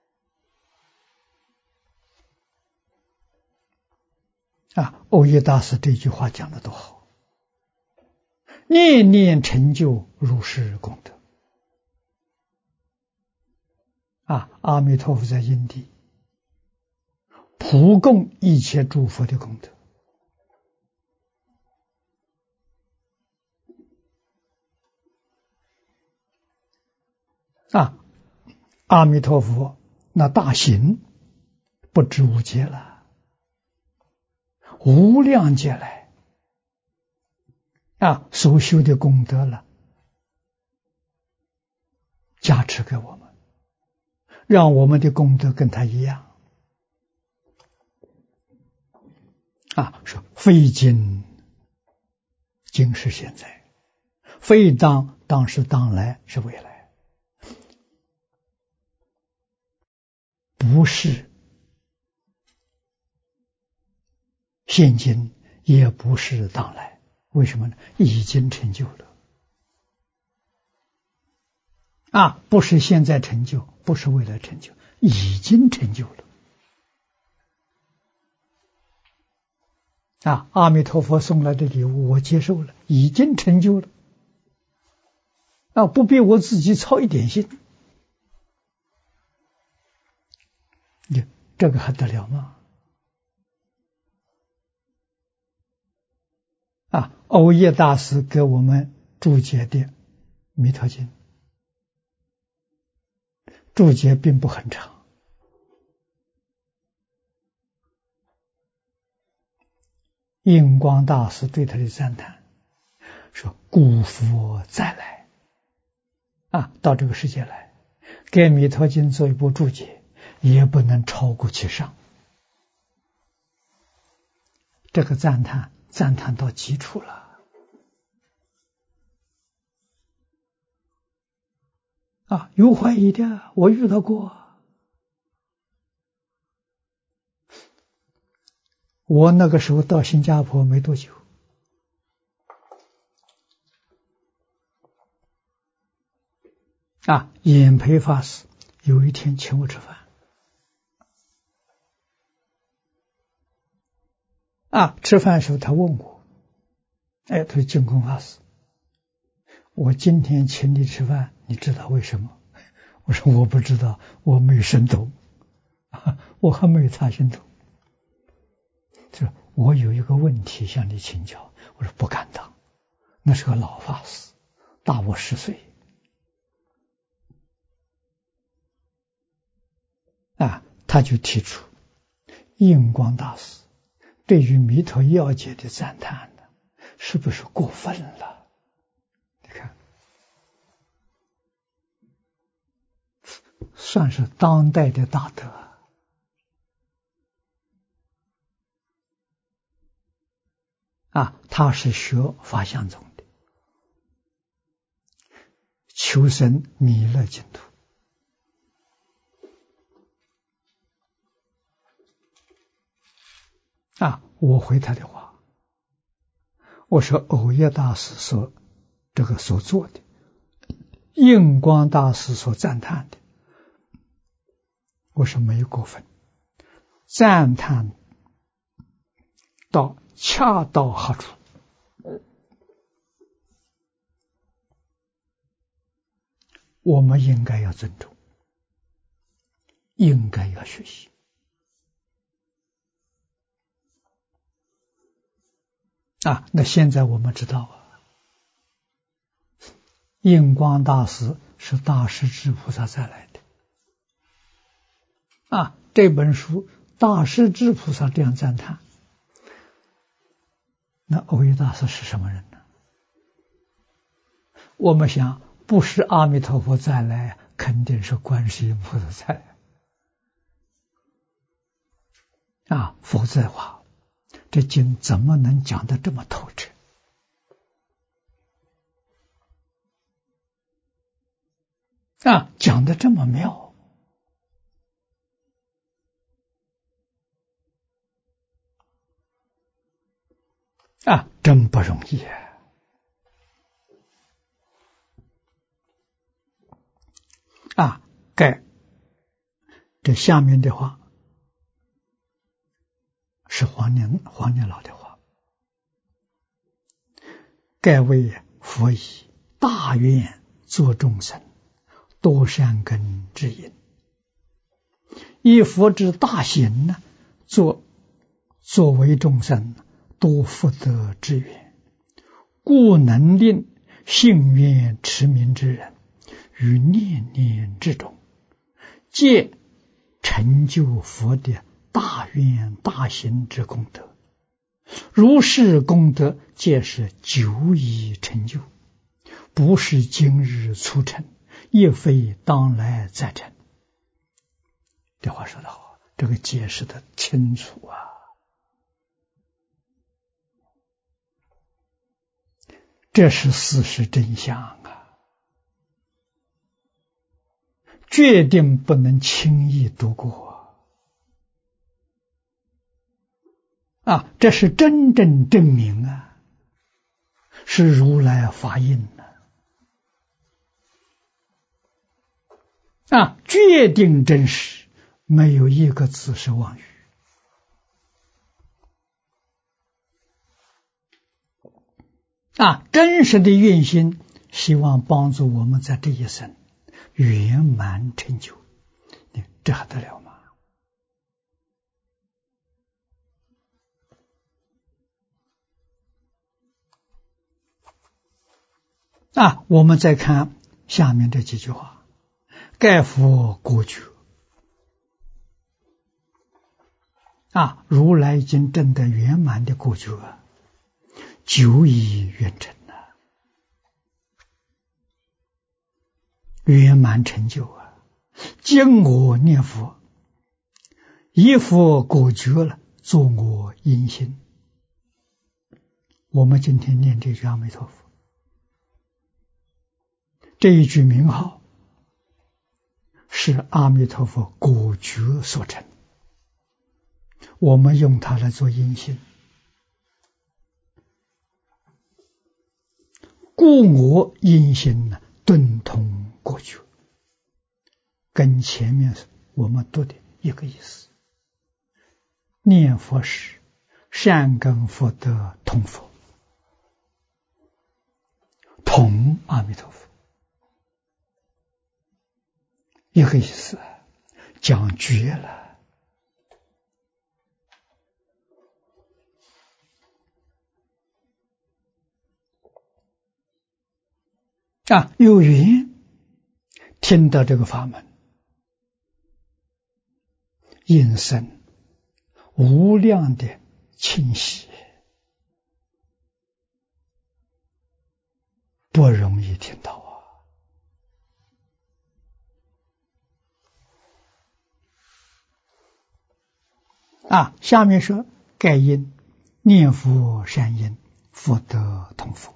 藕益大师这句话讲得多好，念念成就如是功德阿弥陀佛在因地普供一切诸佛的功德阿弥陀佛那大行不知无界了，无量劫来所修的功德了，加持给我们，让我们的功德跟他一样说非今是现在，非当是当来是未来，不是现今，也不是当来。为什么呢？已经成就了不是现在成就，不是未来成就，已经成就了阿弥陀佛送来的礼物我接受了，已经成就了不必我自己操一点心，这个还得了吗？藕益大师给我们注解的《弥陀经》，注解并不很长，印光大师对他的赞叹说故佛再来到这个世界来给《弥陀经》做一部注解，也不能超过其上，这个赞叹到极处了有怀疑的，我遇到过。我那个时候到新加坡没多久演培法师有一天请我吃饭吃饭的时候他问我他说净空法师，我今天请你吃饭，你知道为什么？我说我不知道，我没有神通我还没有查神通，就是我有一个问题向你请教。我说不敢当，那是个老法师，大我10岁他就提出印光大师对于弥陀要解的赞叹是不是过分了？你看算是当代的大德他是学法相宗的，求生弥勒净土我回他的话，我说藕益大师所做的，印光大师所赞叹的，我说没有过分，赞叹到恰到好处我们应该要尊重，应该要学习那现在我们知道印光大师是大势至菩萨再来的这本书大势至菩萨这样赞叹，那蕅益大师是什么人呢？我们想，不是阿弥陀佛再来，肯定是观世音菩萨再来否则的话，这经怎么能讲得这么透彻讲得这么妙真不容易盖这下面的话是黄年老的话，盖为佛以大愿作众生，多善根之因，以佛之大行呢，作为众生多福德之源，故能令信愿持名之人于念念之中，皆成就佛的大愿大行之功德。如是功德，皆是久已成就，不是今日初成，亦非当来再成。这话说得好，这个解释的清楚这是事实真相决定不能轻易度过这是真正证明是如来法印决定真实，没有一个字是妄语真实的愿心，希望帮助我们在这一生圆满成就，这还得了吗？我们再看下面这几句话，盖佛果觉如来已经证得圆满的果觉久已圆成圆满成就今我念佛，以佛果觉了，作我因心。我们今天念这句阿弥陀佛，这一句名号是阿弥陀佛果觉所成，我们用它来做因心，故我因心顿通果觉，跟前面我们读的一个意思。念佛时善根福德同佛，同阿弥陀佛，一个意思，讲绝了有缘听到这个法门，应生无量的清喜，不容易听到下面说盖因念佛善因，福德同佛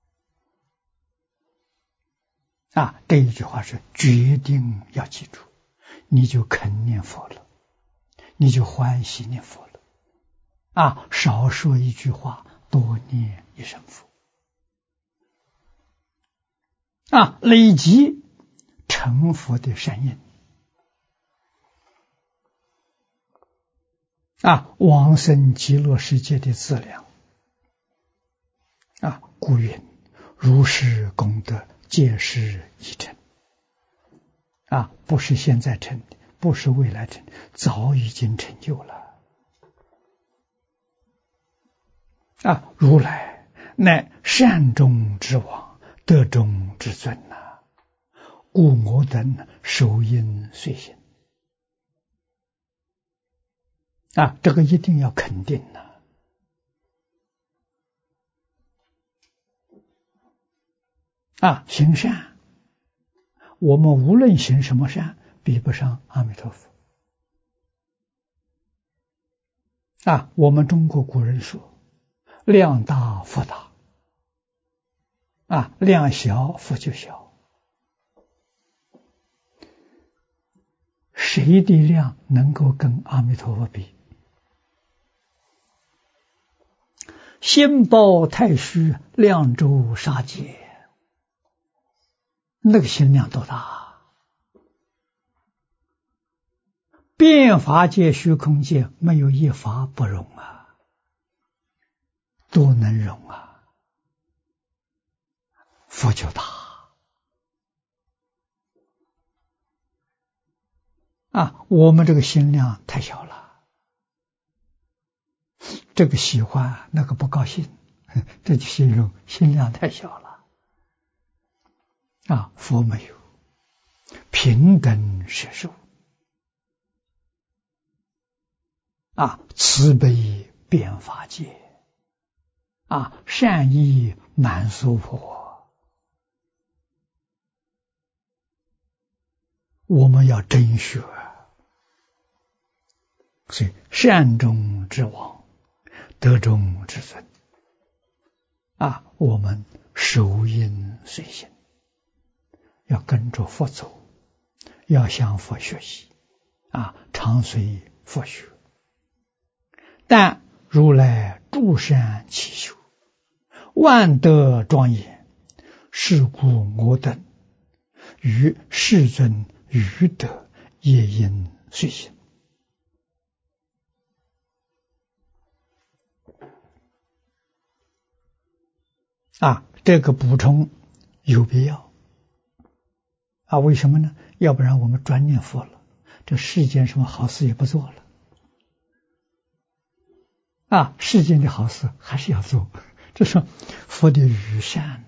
这一句话是决定要记住，你就肯念佛了，你就欢喜念佛了少说一句话，多念一声佛累积成佛的善因往生极乐世界的资粮故云如是功德皆是已成不是现在成的，不是未来成的，早已经成就了如来乃善终之王，德中之尊故我等受因随行这个一定要肯定的。行善，我们无论行什么善，比不上阿弥陀佛。我们中国古人说，量大福大，量小福就小。谁的量能够跟阿弥陀佛比？心包太虚，量周沙界，那个心量多大？遍法界虚空界，没有一法不容都能容佛就大我们这个心量太小了，这个喜欢那个不高兴，这就形容心量太小了。佛没有平等摄受，慈悲遍法界，善意满娑婆。我们要真学，所以善中之王，德中之尊。我们守因随行，要跟着佛走，要向佛学习，常随佛学。但如来诸善齐修，万德庄严，是故我等与世尊愚德也应随行。这个补充有必要为什么呢？要不然我们专念佛了，这世间什么好事也不做了世间的好事还是要做，这是佛的愚善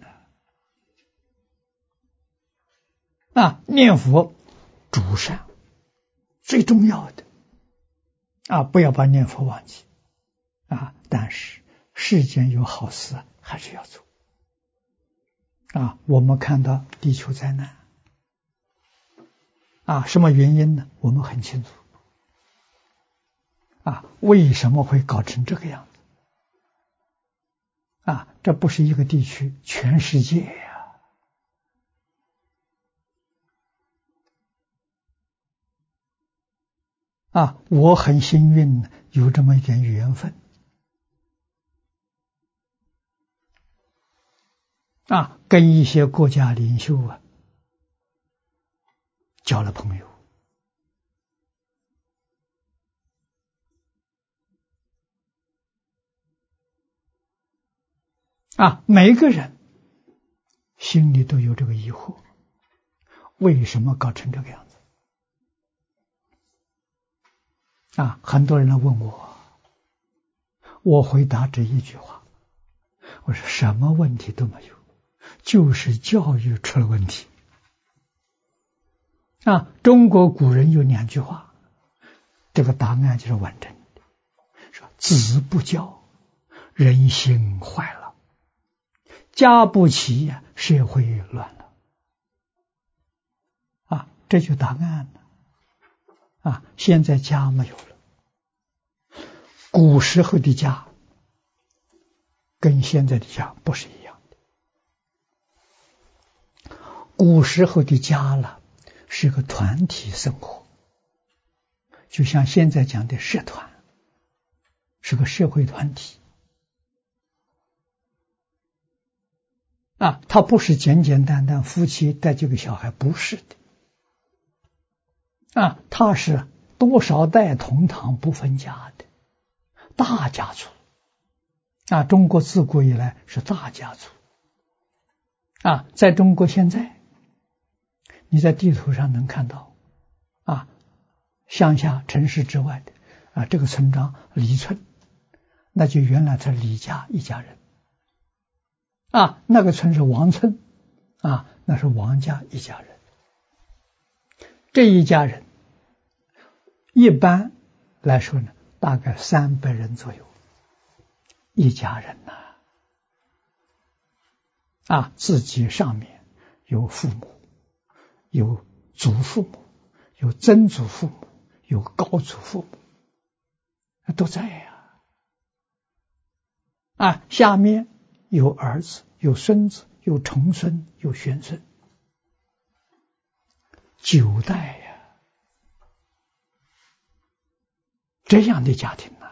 念佛主善最重要的不要把念佛忘记但是世间有好事还是要做我们看到地球灾难什么原因呢？我们很清楚为什么会搞成这个样子这不是一个地区，全世界我很幸运有这么一点缘分跟一些国家领袖交了朋友每个人心里都有这个疑惑，为什么搞成这个样子很多人来问我回答这一句话，我说什么问题都没有，就是教育出了问题中国古人有2句话，这个答案就是完整的，说子不教，人心坏了，家不齐，社会乱了这就答案了现在家没有了。古时候的家跟现在的家不是一样的，古时候的家了是个团体生活，就像现在讲的社团，是个社会团体它不是简简单单夫妻带几个小孩，不是的它是多少代同堂不分家的大家族中国自古以来是大家族在中国现在你在地图上能看到乡下城市之外的这个村庄李村，那就原来是李家一家人那个村是王村那是王家一家人。这一家人一般来说呢， 大概300人左右，一家人呐，自己上面有父母，有祖父母，有曾祖父母，有高祖父母，都在呀。下面有儿子，有孙子，有重孙，有玄孙，9代呀，这样的家庭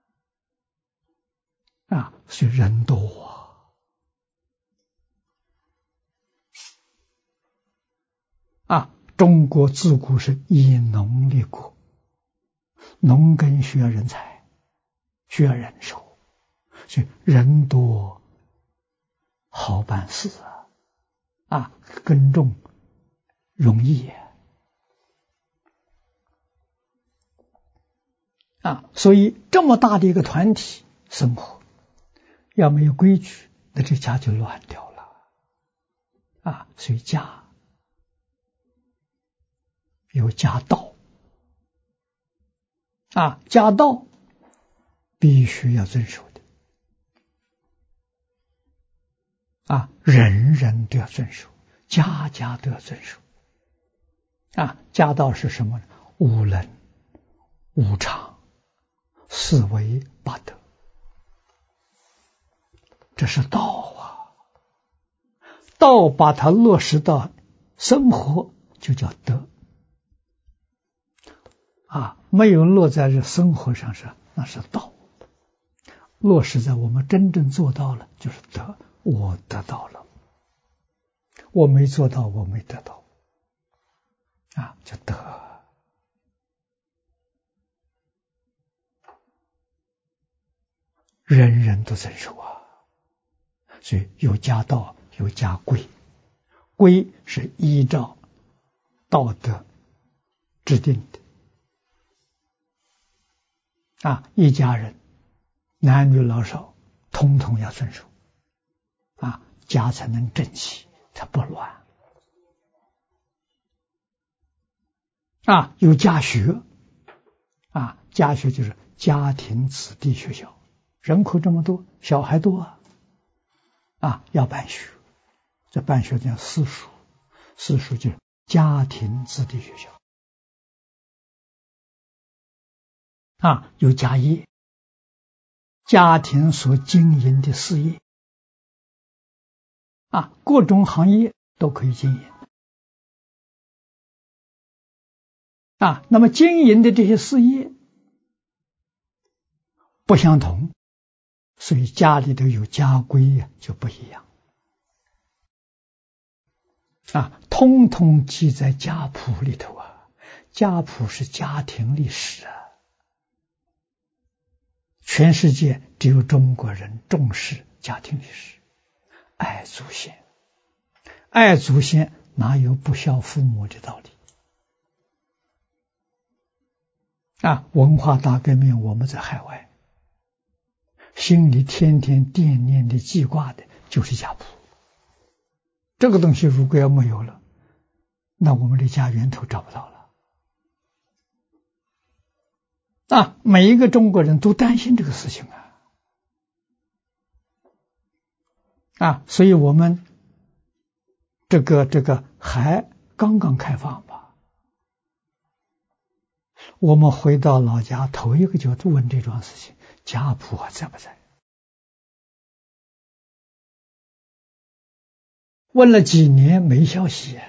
所以人多中国自古是以农立国，农耕需要人才，需要人手，所以人多好办事耕种容易所以这么大的一个团体生活，要没有规矩，那这家就乱掉了所以家有家道家道必须要遵守的人人都要遵守，家家都要遵守家道是什么呢？5伦、5常、4维、8德，这是道道把它落实到生活就叫德没有落在这生活上那是道，落实在我们真正做到了就是德，我得到了，我没做到我没得到叫德。人人都遵守所以有家道有家规，规是依照道德制定的一家人男女老少统统要遵守家才能正气，才不乱有家学家学就是家庭子弟学校，人口这么多，小孩多要办学，这办学叫私塾，私塾就是家庭子弟学校有家业，家庭所经营的事业各种行业都可以经营那么经营的这些事业不相同，所以家里头有家规就不一样通通记在家谱里头家谱是家庭历史全世界只有中国人重视家庭历史，爱祖先，爱祖先哪有不孝父母的道理文化大革命我们在海外，心里天天惦念的记挂的就是家谱，这个东西如果要没有了，那我们的家源头找不到了每一个中国人都担心这个事情所以我们这个还刚刚开放吧，我们回到老家头一个就问这桩事情，家谱在不在？问了几年没消息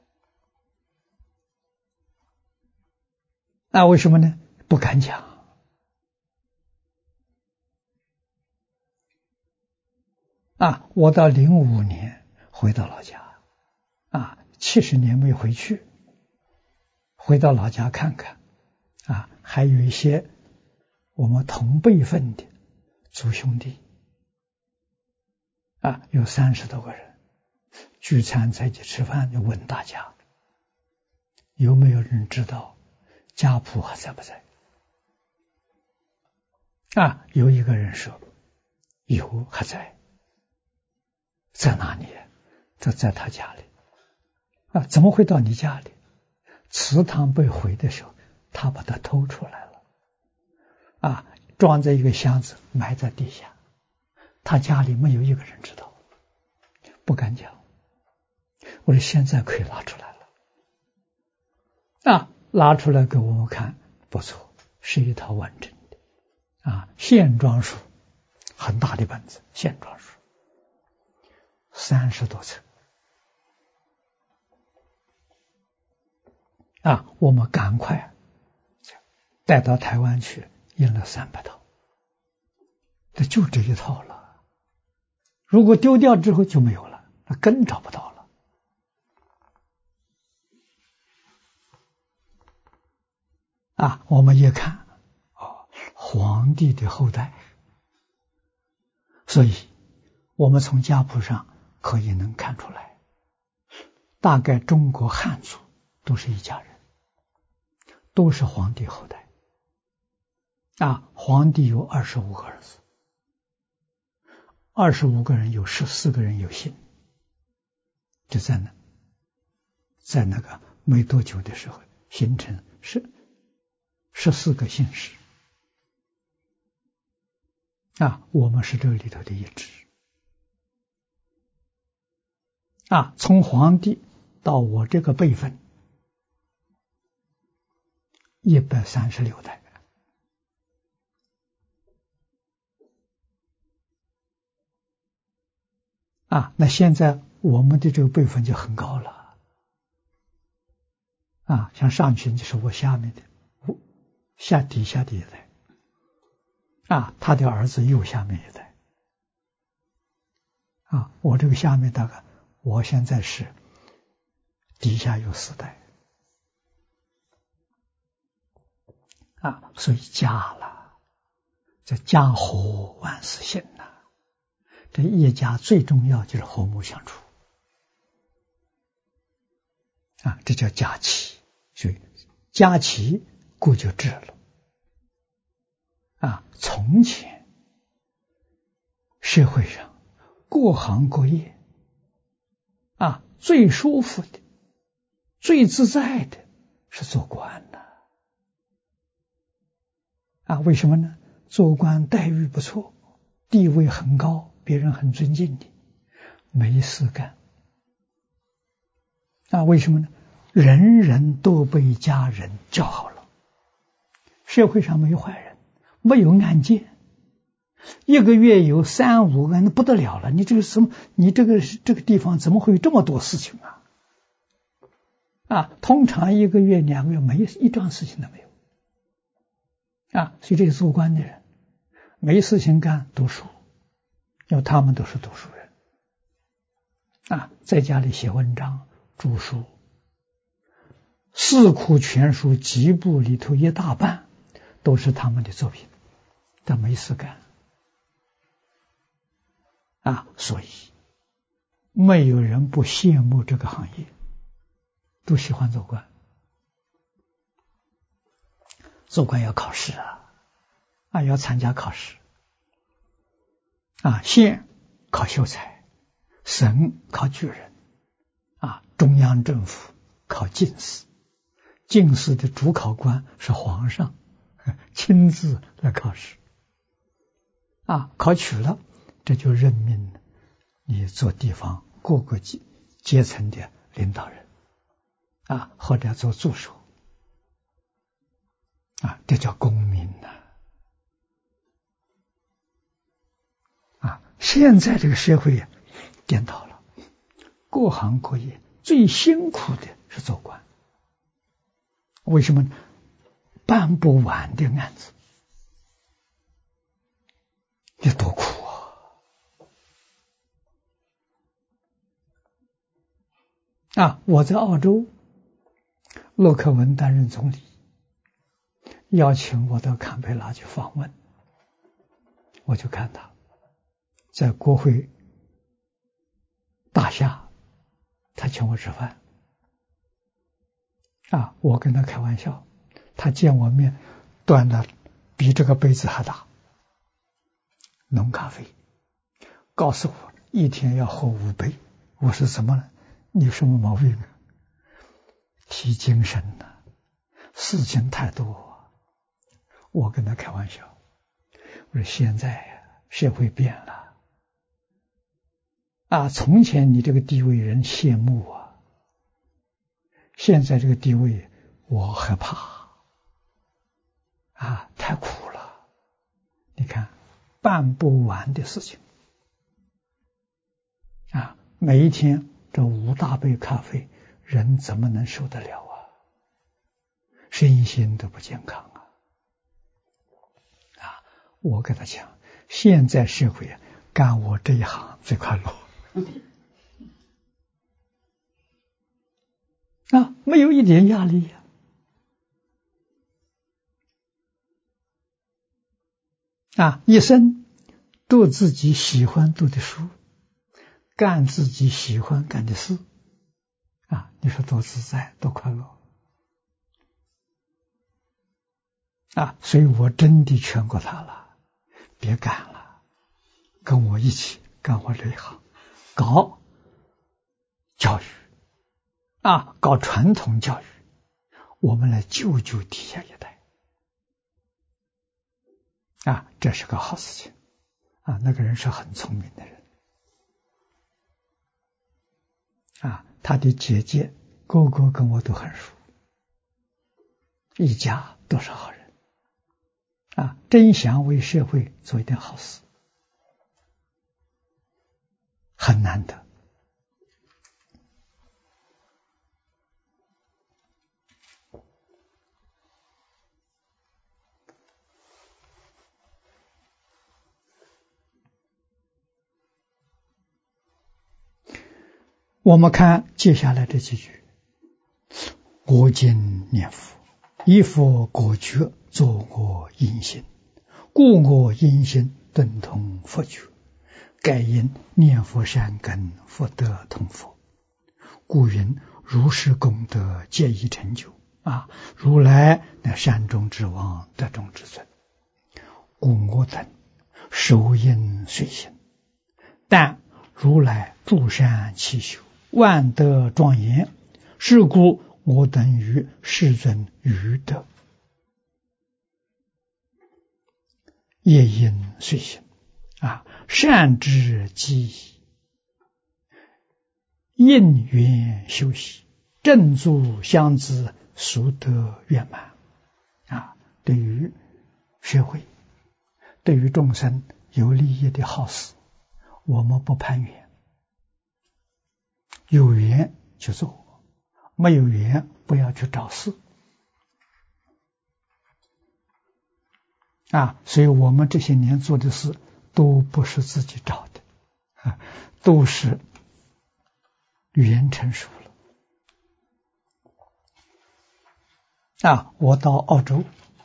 为什么呢？不敢讲我到05年回到老家70年没回去，回到老家看看还有一些我们同辈分的族兄弟有30多个人聚餐在一起吃饭，就问大家有没有人知道家谱还在不在有一个人说有，还在。在哪里在他家里怎么会到你家里？祠堂被毁的时候他把它偷出来了装在一个箱子，埋在地下。他家里没有一个人知道，不敢讲。我说现在可以拿出来了，拿出来给我们看，不错，是一套完整的线装书，很大的本子，线装书，30多册。我们赶快带到台湾去，印了300套，就这一套了。如果丢掉之后就没有了，根找不到了。我们一看，皇帝的后代，所以我们从家谱上可以能看出来，大概中国汉族都是一家人，都是皇帝后代。皇帝有25个儿子，25个人有14个人有姓，就在那个没多久的时候形成14个姓氏。我们是这里头的一支。从皇帝到我这个辈分136代。那现在我们的这个辈分就很高了。像上去就是我下面的，底下的一代。他的儿子右下面一代。我这个下面大概，我现在是底下有4代。所以家了，这家和万事兴呐。这一家最重要就是和睦相处。这叫家齐，所以家齐故就治了。从前社会上各行各业最舒服的、最自在的是做官的。为什么呢？做官待遇不错，地位很高，别人很尊敬你，没事干。为什么呢？人人都被家人教好了，社会上没有坏人，没有案件，一个月有3、5个，那不得了了。你这个地方怎么会有这么多事情通常1个月、2个月没一桩事情都没有。所以这些做官的人没事情干，读书，因为他们都是读书人。在家里写文章、著书，四库全书几部里头一大半都是他们的作品，但没事干。所以没有人不羡慕这个行业，都喜欢做官。做官要考试要参加考试。县考秀才，省考举人，中央政府考进士。进士的主考官是皇上，亲自来考试。考取了，这就任命你做地方各个阶层的领导人，或者做助手。这叫公民现在这个社会颠倒了，各行各业最辛苦的是做官。为什么？办不完的案子，有多苦我在澳洲，洛克文担任总理，邀请我到坎培拉去访问，我就看他在国会大厦，他请我吃饭。我跟他开玩笑，他见我面端的比这个杯子还大，浓咖啡，告诉我一天要喝5杯。我说怎么了？你有什么毛病？提精神事情太多。我跟他开玩笑， 我说现在社会变了啊，从前你这个地位人羡慕啊，现在这个地位我害怕啊，太苦了。你看办不完的事情啊，每一天这5大杯咖啡，人怎么能受得了啊？身心都不健康啊！啊，我跟他讲，现在社会啊，干我这一行最快乐啊，没有一点压力呀。啊，一生读自己喜欢读的书，干自己喜欢干的事，啊，你说多自在，多快乐啊！所以我真的劝过他了，别干了，跟我一起干我这一行，搞教育啊，搞传统教育，我们来救救底下一代啊，这是个好事情啊！那个人是很聪明的人啊，他的姐姐哥哥跟我都很熟，一家都是好人啊，真想为社会做一点好事，很难得。我们看接下来这几句：我今念佛，以佛果觉，作我因心，故我因心顿通佛觉，盖因念佛善根，福德同佛，故云如是功德皆已成就啊！如来乃善终之王，德中之尊，故我等受因随行，但如来诸善齐修，万德庄严，是故我等于世尊愚德，业因随行啊，善知积因缘修习，正足相知，殊得圆满啊！对于社会，对于众生有利益的好事，我们不攀缘，有缘就做，没有缘不要去找事啊！所以我们这些年做的事都不是自己找的啊，都是缘成熟了啊！我到澳洲，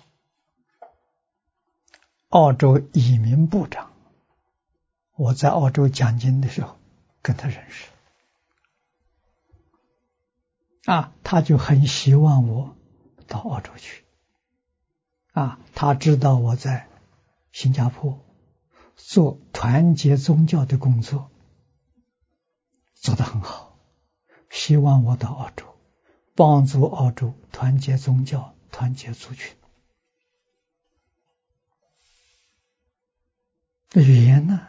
澳洲移民部长，我在澳洲讲经的时候跟他认识啊，他就很希望我到澳洲去啊，他知道我在新加坡做团结宗教的工作做得很好，希望我到澳洲帮助澳洲团结宗教，团结族群。缘呢？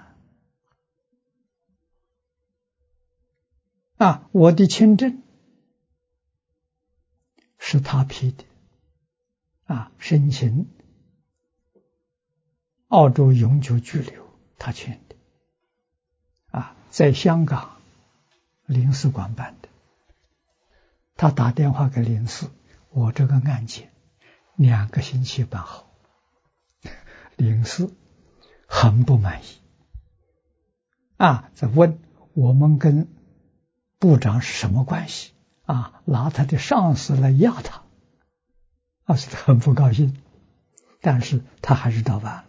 啊，我的签证是他批的啊，申请澳洲永久居留他签的啊，在香港领事馆办的。他打电话给领事，我这个案件2个星期办好，领事很不满意啊，在问我们跟部长是什么关系啊，拿他的上司来压他啊，是很不高兴，但是他还是到办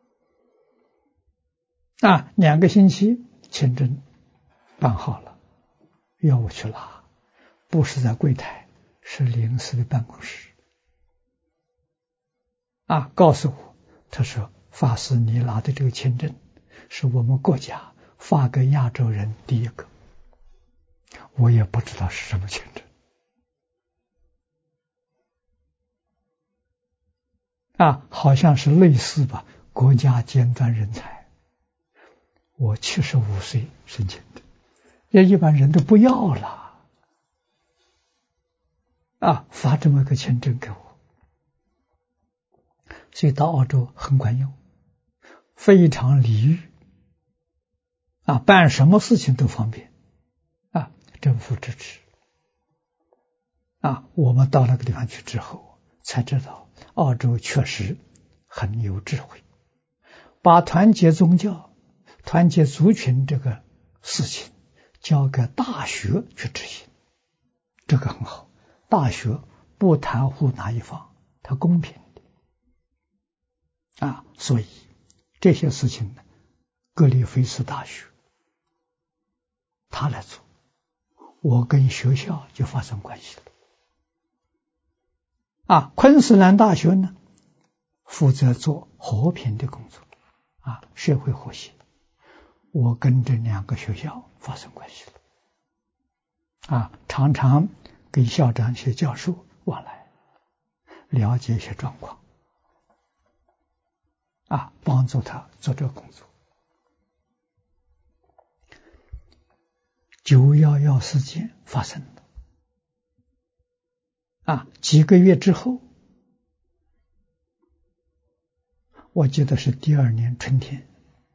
了啊，2个星期签证办好了，要我去拿，不是在柜台，是领事的办公室啊，告诉我，他说法师你拿的这个签证是我们国家发给亚洲人第一个，我也不知道是什么签证啊，好像是类似吧， 国家尖端人才，我75岁申请的，这一般人都不要了发这么个签证给我，所以到澳洲很管用，非常礼遇办什么事情都方便政府支持我们到那个地方去之后，才知道澳洲确实很有智慧，把团结宗教、团结族群这个事情交给大学去执行，这个很好。大学不袒护哪一方，它公平的所以这些事情呢，格里菲斯大学他来做，我跟学校就发生关系了昆士兰大学呢，负责做和平的工作社会和谐，我跟这2个学校发生关系了常常跟校长、学教授往来，了解一些状况帮助他做这个工作。911事件发生了几个月之后，我记得是第2年春天，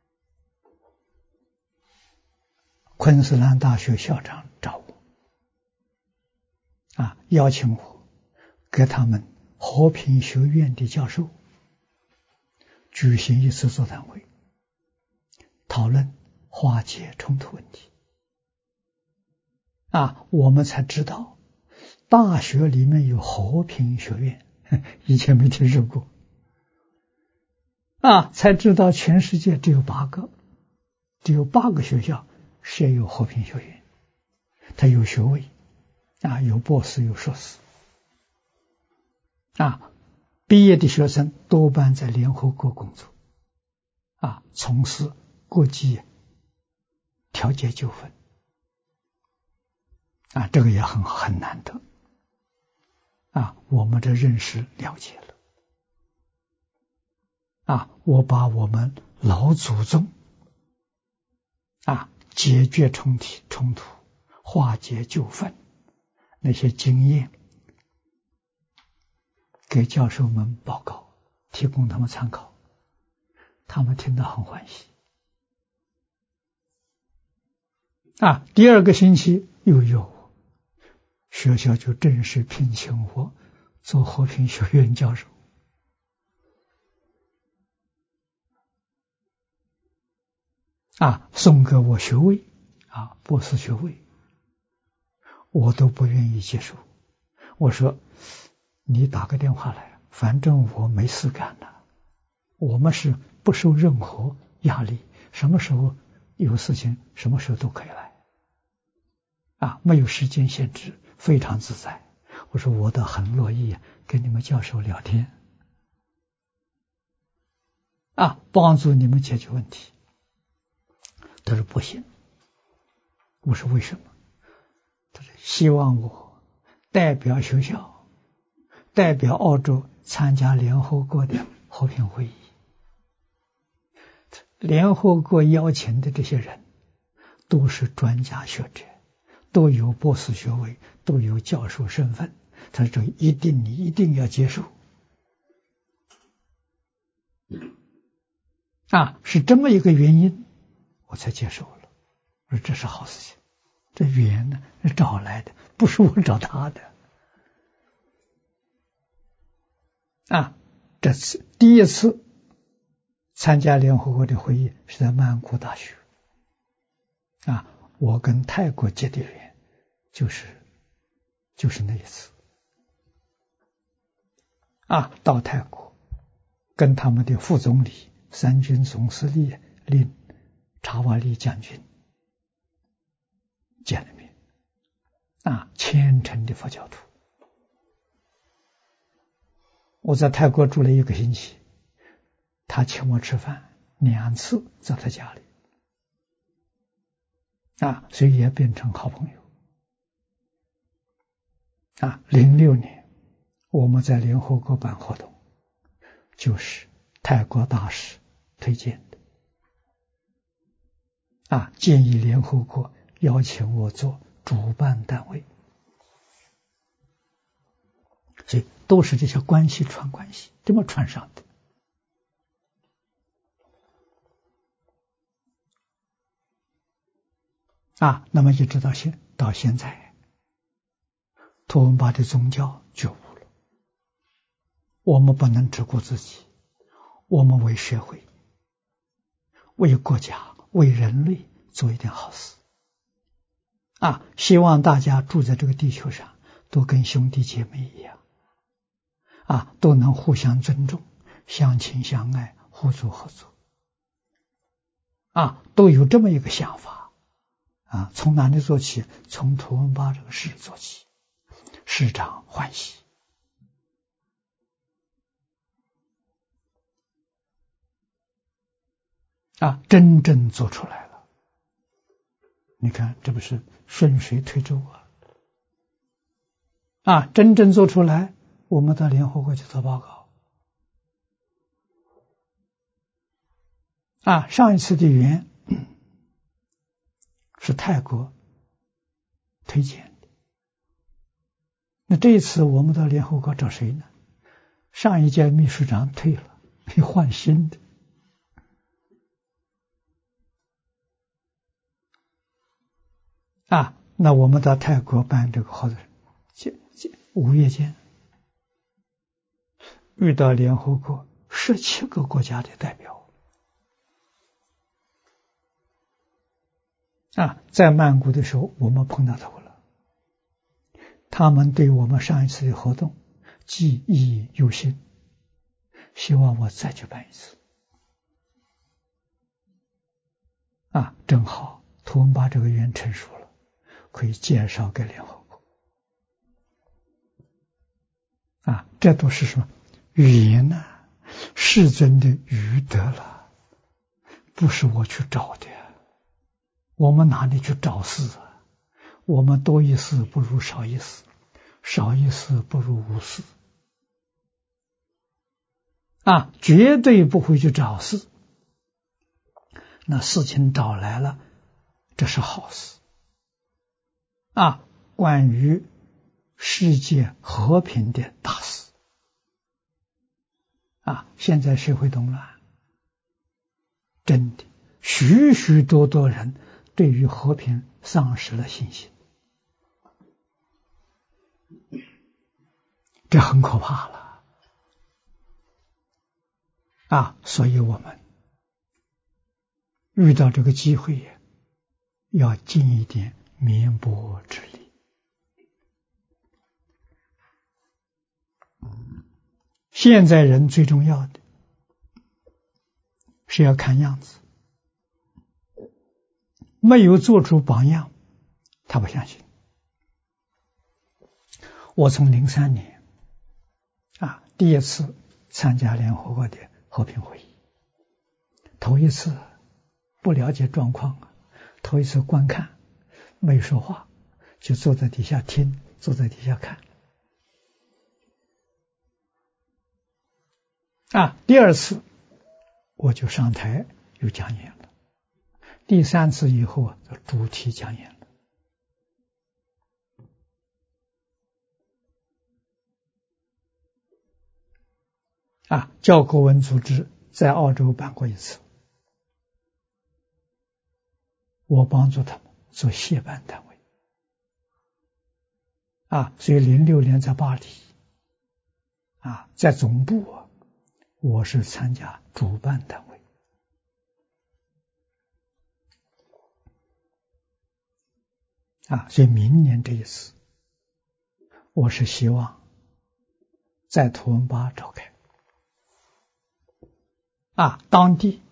昆士兰大学校长找我邀请我给他们和平学院的教授举行一次座谈会，讨论化解冲突问题我们才知道大学里面有和平学院，以前没听说过才知道全世界只有8个，只有8个学校设有和平学院，它有学位有博士有硕士毕业的学生多半在联合国工作从事国际调解纠纷这个也很难得我们的认识了解了我把我们老祖宗解决冲突、化解纠纷那些经验给教授们报告，提供他们参考，他们听得很欢喜第2个星期又有我，学校就正式聘请我做和平学院教授送给我学位博士学位，我都不愿意接受。我说你打个电话来，反正我没事干了，我们是不受任何压力，什么时候有事情什么时候都可以来没有时间限制，非常自在。我说我倒很乐意跟你们教授聊天帮助你们解决问题。他说不行。我说为什么？他说希望我代表学校，代表澳洲参加联合国的和平会议。联合国邀请的这些人都是专家学者，都有博士学位，都有教授身份，他说你一定要接受是这么一个原因我才接受了。我说这是好事情，这缘呢是找来的，不是我找他的这次第一次参加联合国的会议是在曼谷大学我跟泰国结的缘就是那一次到泰国跟他们的副总理、三军总司令查瓦利将军见了面虔诚的佛教徒。我在泰国住了1个星期，他请我吃饭2次，在他家里所以也变成好朋友06年我们在联合国办活动，就是泰国大使推荐的。建议联合国邀请我做主办单位，所以都是这些关系传关系，这么传上的。那么一直到现在，图文巴的宗教觉悟了。我们不能只顾自己，我们为社会、为国家、为人类做一点好事。希望大家住在这个地球上，都跟兄弟姐妹一样，都能互相尊重、相亲相爱、互助合作。都有这么一个想法。从哪里做起？从图文巴这个事做起，市长欢喜。真正做出来了。你看，这不是顺水推舟真正做出来，我们到联合国去做报告。上一次的缘是泰国推荐的，那这一次我们到联合国找谁呢？上一届秘书长退了，没换新的。那我们到泰国办这个活动，5月间遇到联合国17个国家的代表。在曼谷的时候，我们碰到头了。他们对我们上一次的活动记忆犹新，希望我再去办一次。正好图文巴这个缘成熟了，可以介绍给联合国。这都是什么语言呢？世尊的愚德了，不是我去找的。我们哪里去找事？我们多一事不如少一事，少一事不如无事。绝对不会去找事。那事情找来了，这是好事。关于世界和平的大事。现在社会动乱，真的许许多多人对于和平丧失了信心，这很可怕了。所以我们遇到这个机会，要尽一点绵薄之力。现在人最重要的是要看样子，没有做出榜样，他不相信。我从03年第一次参加联合国的和平会议，头一次不了解状况，头一次观看，没说话，就坐在底下听，坐在底下看。第二次我就上台有讲演了，第3次以后就主题讲演了。教科文组织在澳洲办过一次，我帮助他们做协办单位。所以06年在巴黎，在总部我是参加主办单位。所以明年这一次，我是希望在图文巴召开。当地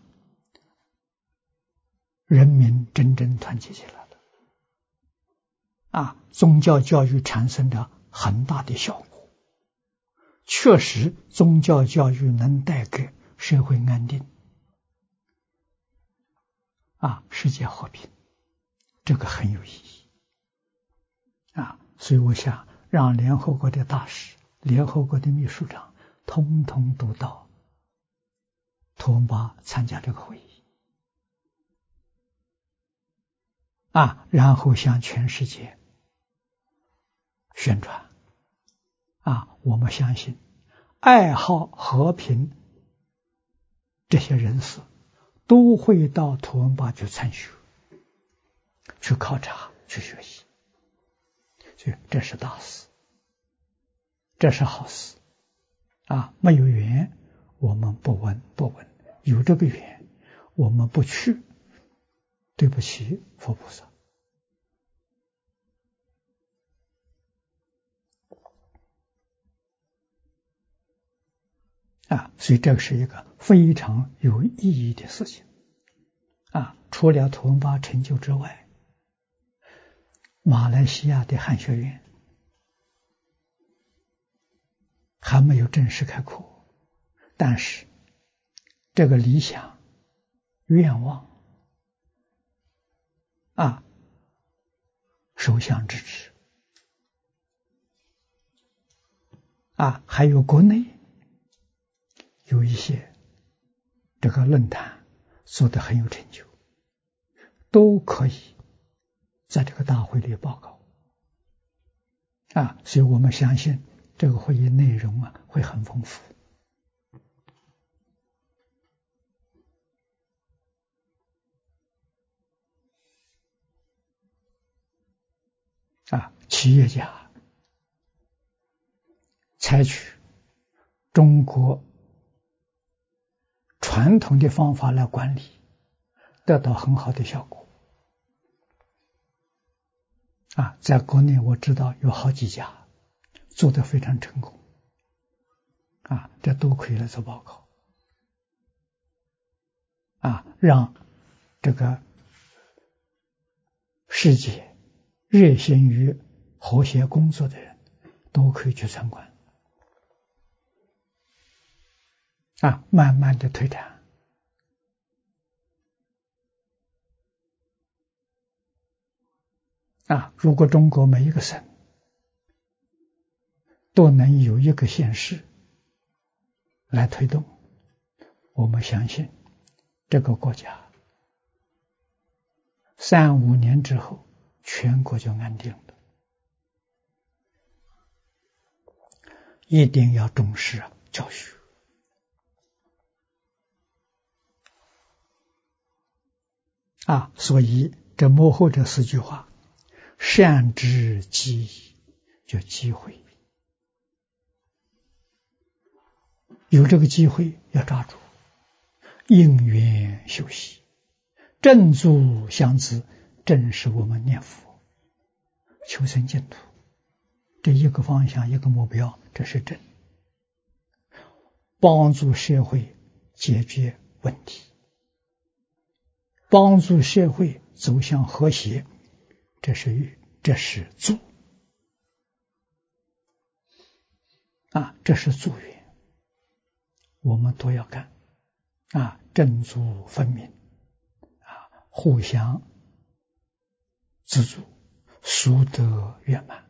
人民真正团结起来了，宗教教育产生了很大的效果。确实宗教教育能带给社会安定，世界和平，这个很有意义。所以我想让联合国的大使、联合国的秘书长通通都到图文巴参加这个会议然后向全世界宣传我们相信爱好和平这些人士都会到图文巴去参学、去考察、去学习，所以这是大事，这是好事没有缘我们不闻，有这个缘我们不去，对不起佛菩萨所以这是一个非常有意义的事情除了图文巴成就之外，马来西亚的汉学院还没有正式开课，但是这个理想愿望首相支持还有国内有一些这个论坛做得很有成就，都可以在这个大会里报告所以我们相信这个会议内容会很丰富企业家采取中国传统的方法来管理，得到很好的效果在国内我知道有好几家做得非常成功这都可以来做报告让这个世界热心于和谐工作的人都可以去参观慢慢的推展如果中国每一个省都能有一个县市来推动，我们相信这个国家3-5年之后全国就安定了。一定要重视教学所以这幕后这4句话，善知机就机会，有这个机会要抓住，因缘修习，正足相知，正是我们念佛求生净土这一个方向，一个目标，这是正，帮助社会解决问题，帮助社会走向和谐，这是助这是助缘，我们都要干正足分明互相资助，殊得圆满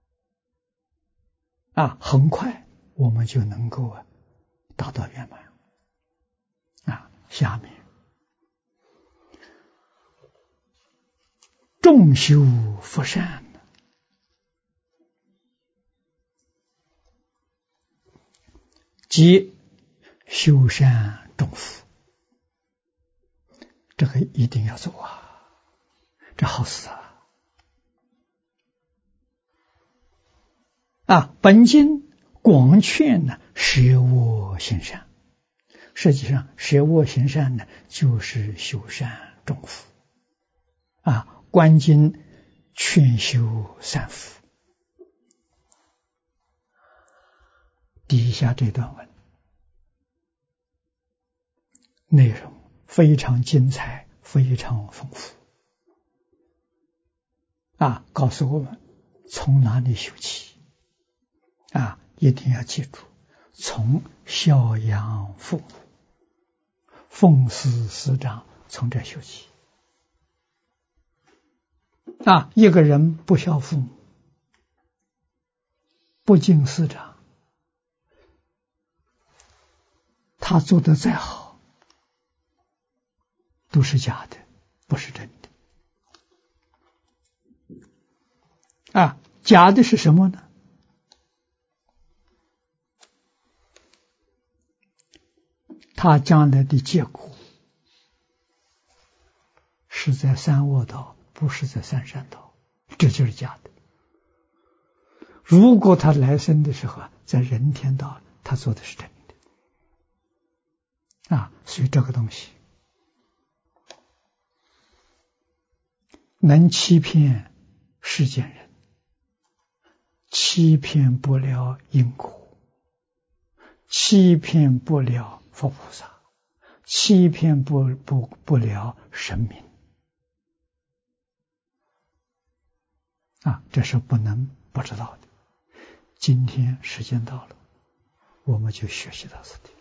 很快我们就能够达到圆满下面众修福善，即修善种福，这个一定要做这好事本经广劝呢，舍恶行善，实际上舍恶行善呢，就是修善种福观经劝修善福。底下这段文内容非常精彩，非常丰富告诉我们从哪里修起一定要记住，从孝养父母，奉事师长，从这修起一个人不孝父母，不敬师长，他做得再好， 都是假的，不是真的。啊，假的是什么呢？他将来的结果是在三恶道，不是在三善道，这就是假的。如果他来生的时候在人天道，他做的是真的。啊，所以这个东西能欺骗世间人，欺骗不了因果，欺骗不了佛菩萨，欺骗不了神明。啊，这是不能不知道的。今天时间到了，我们就学习到此地。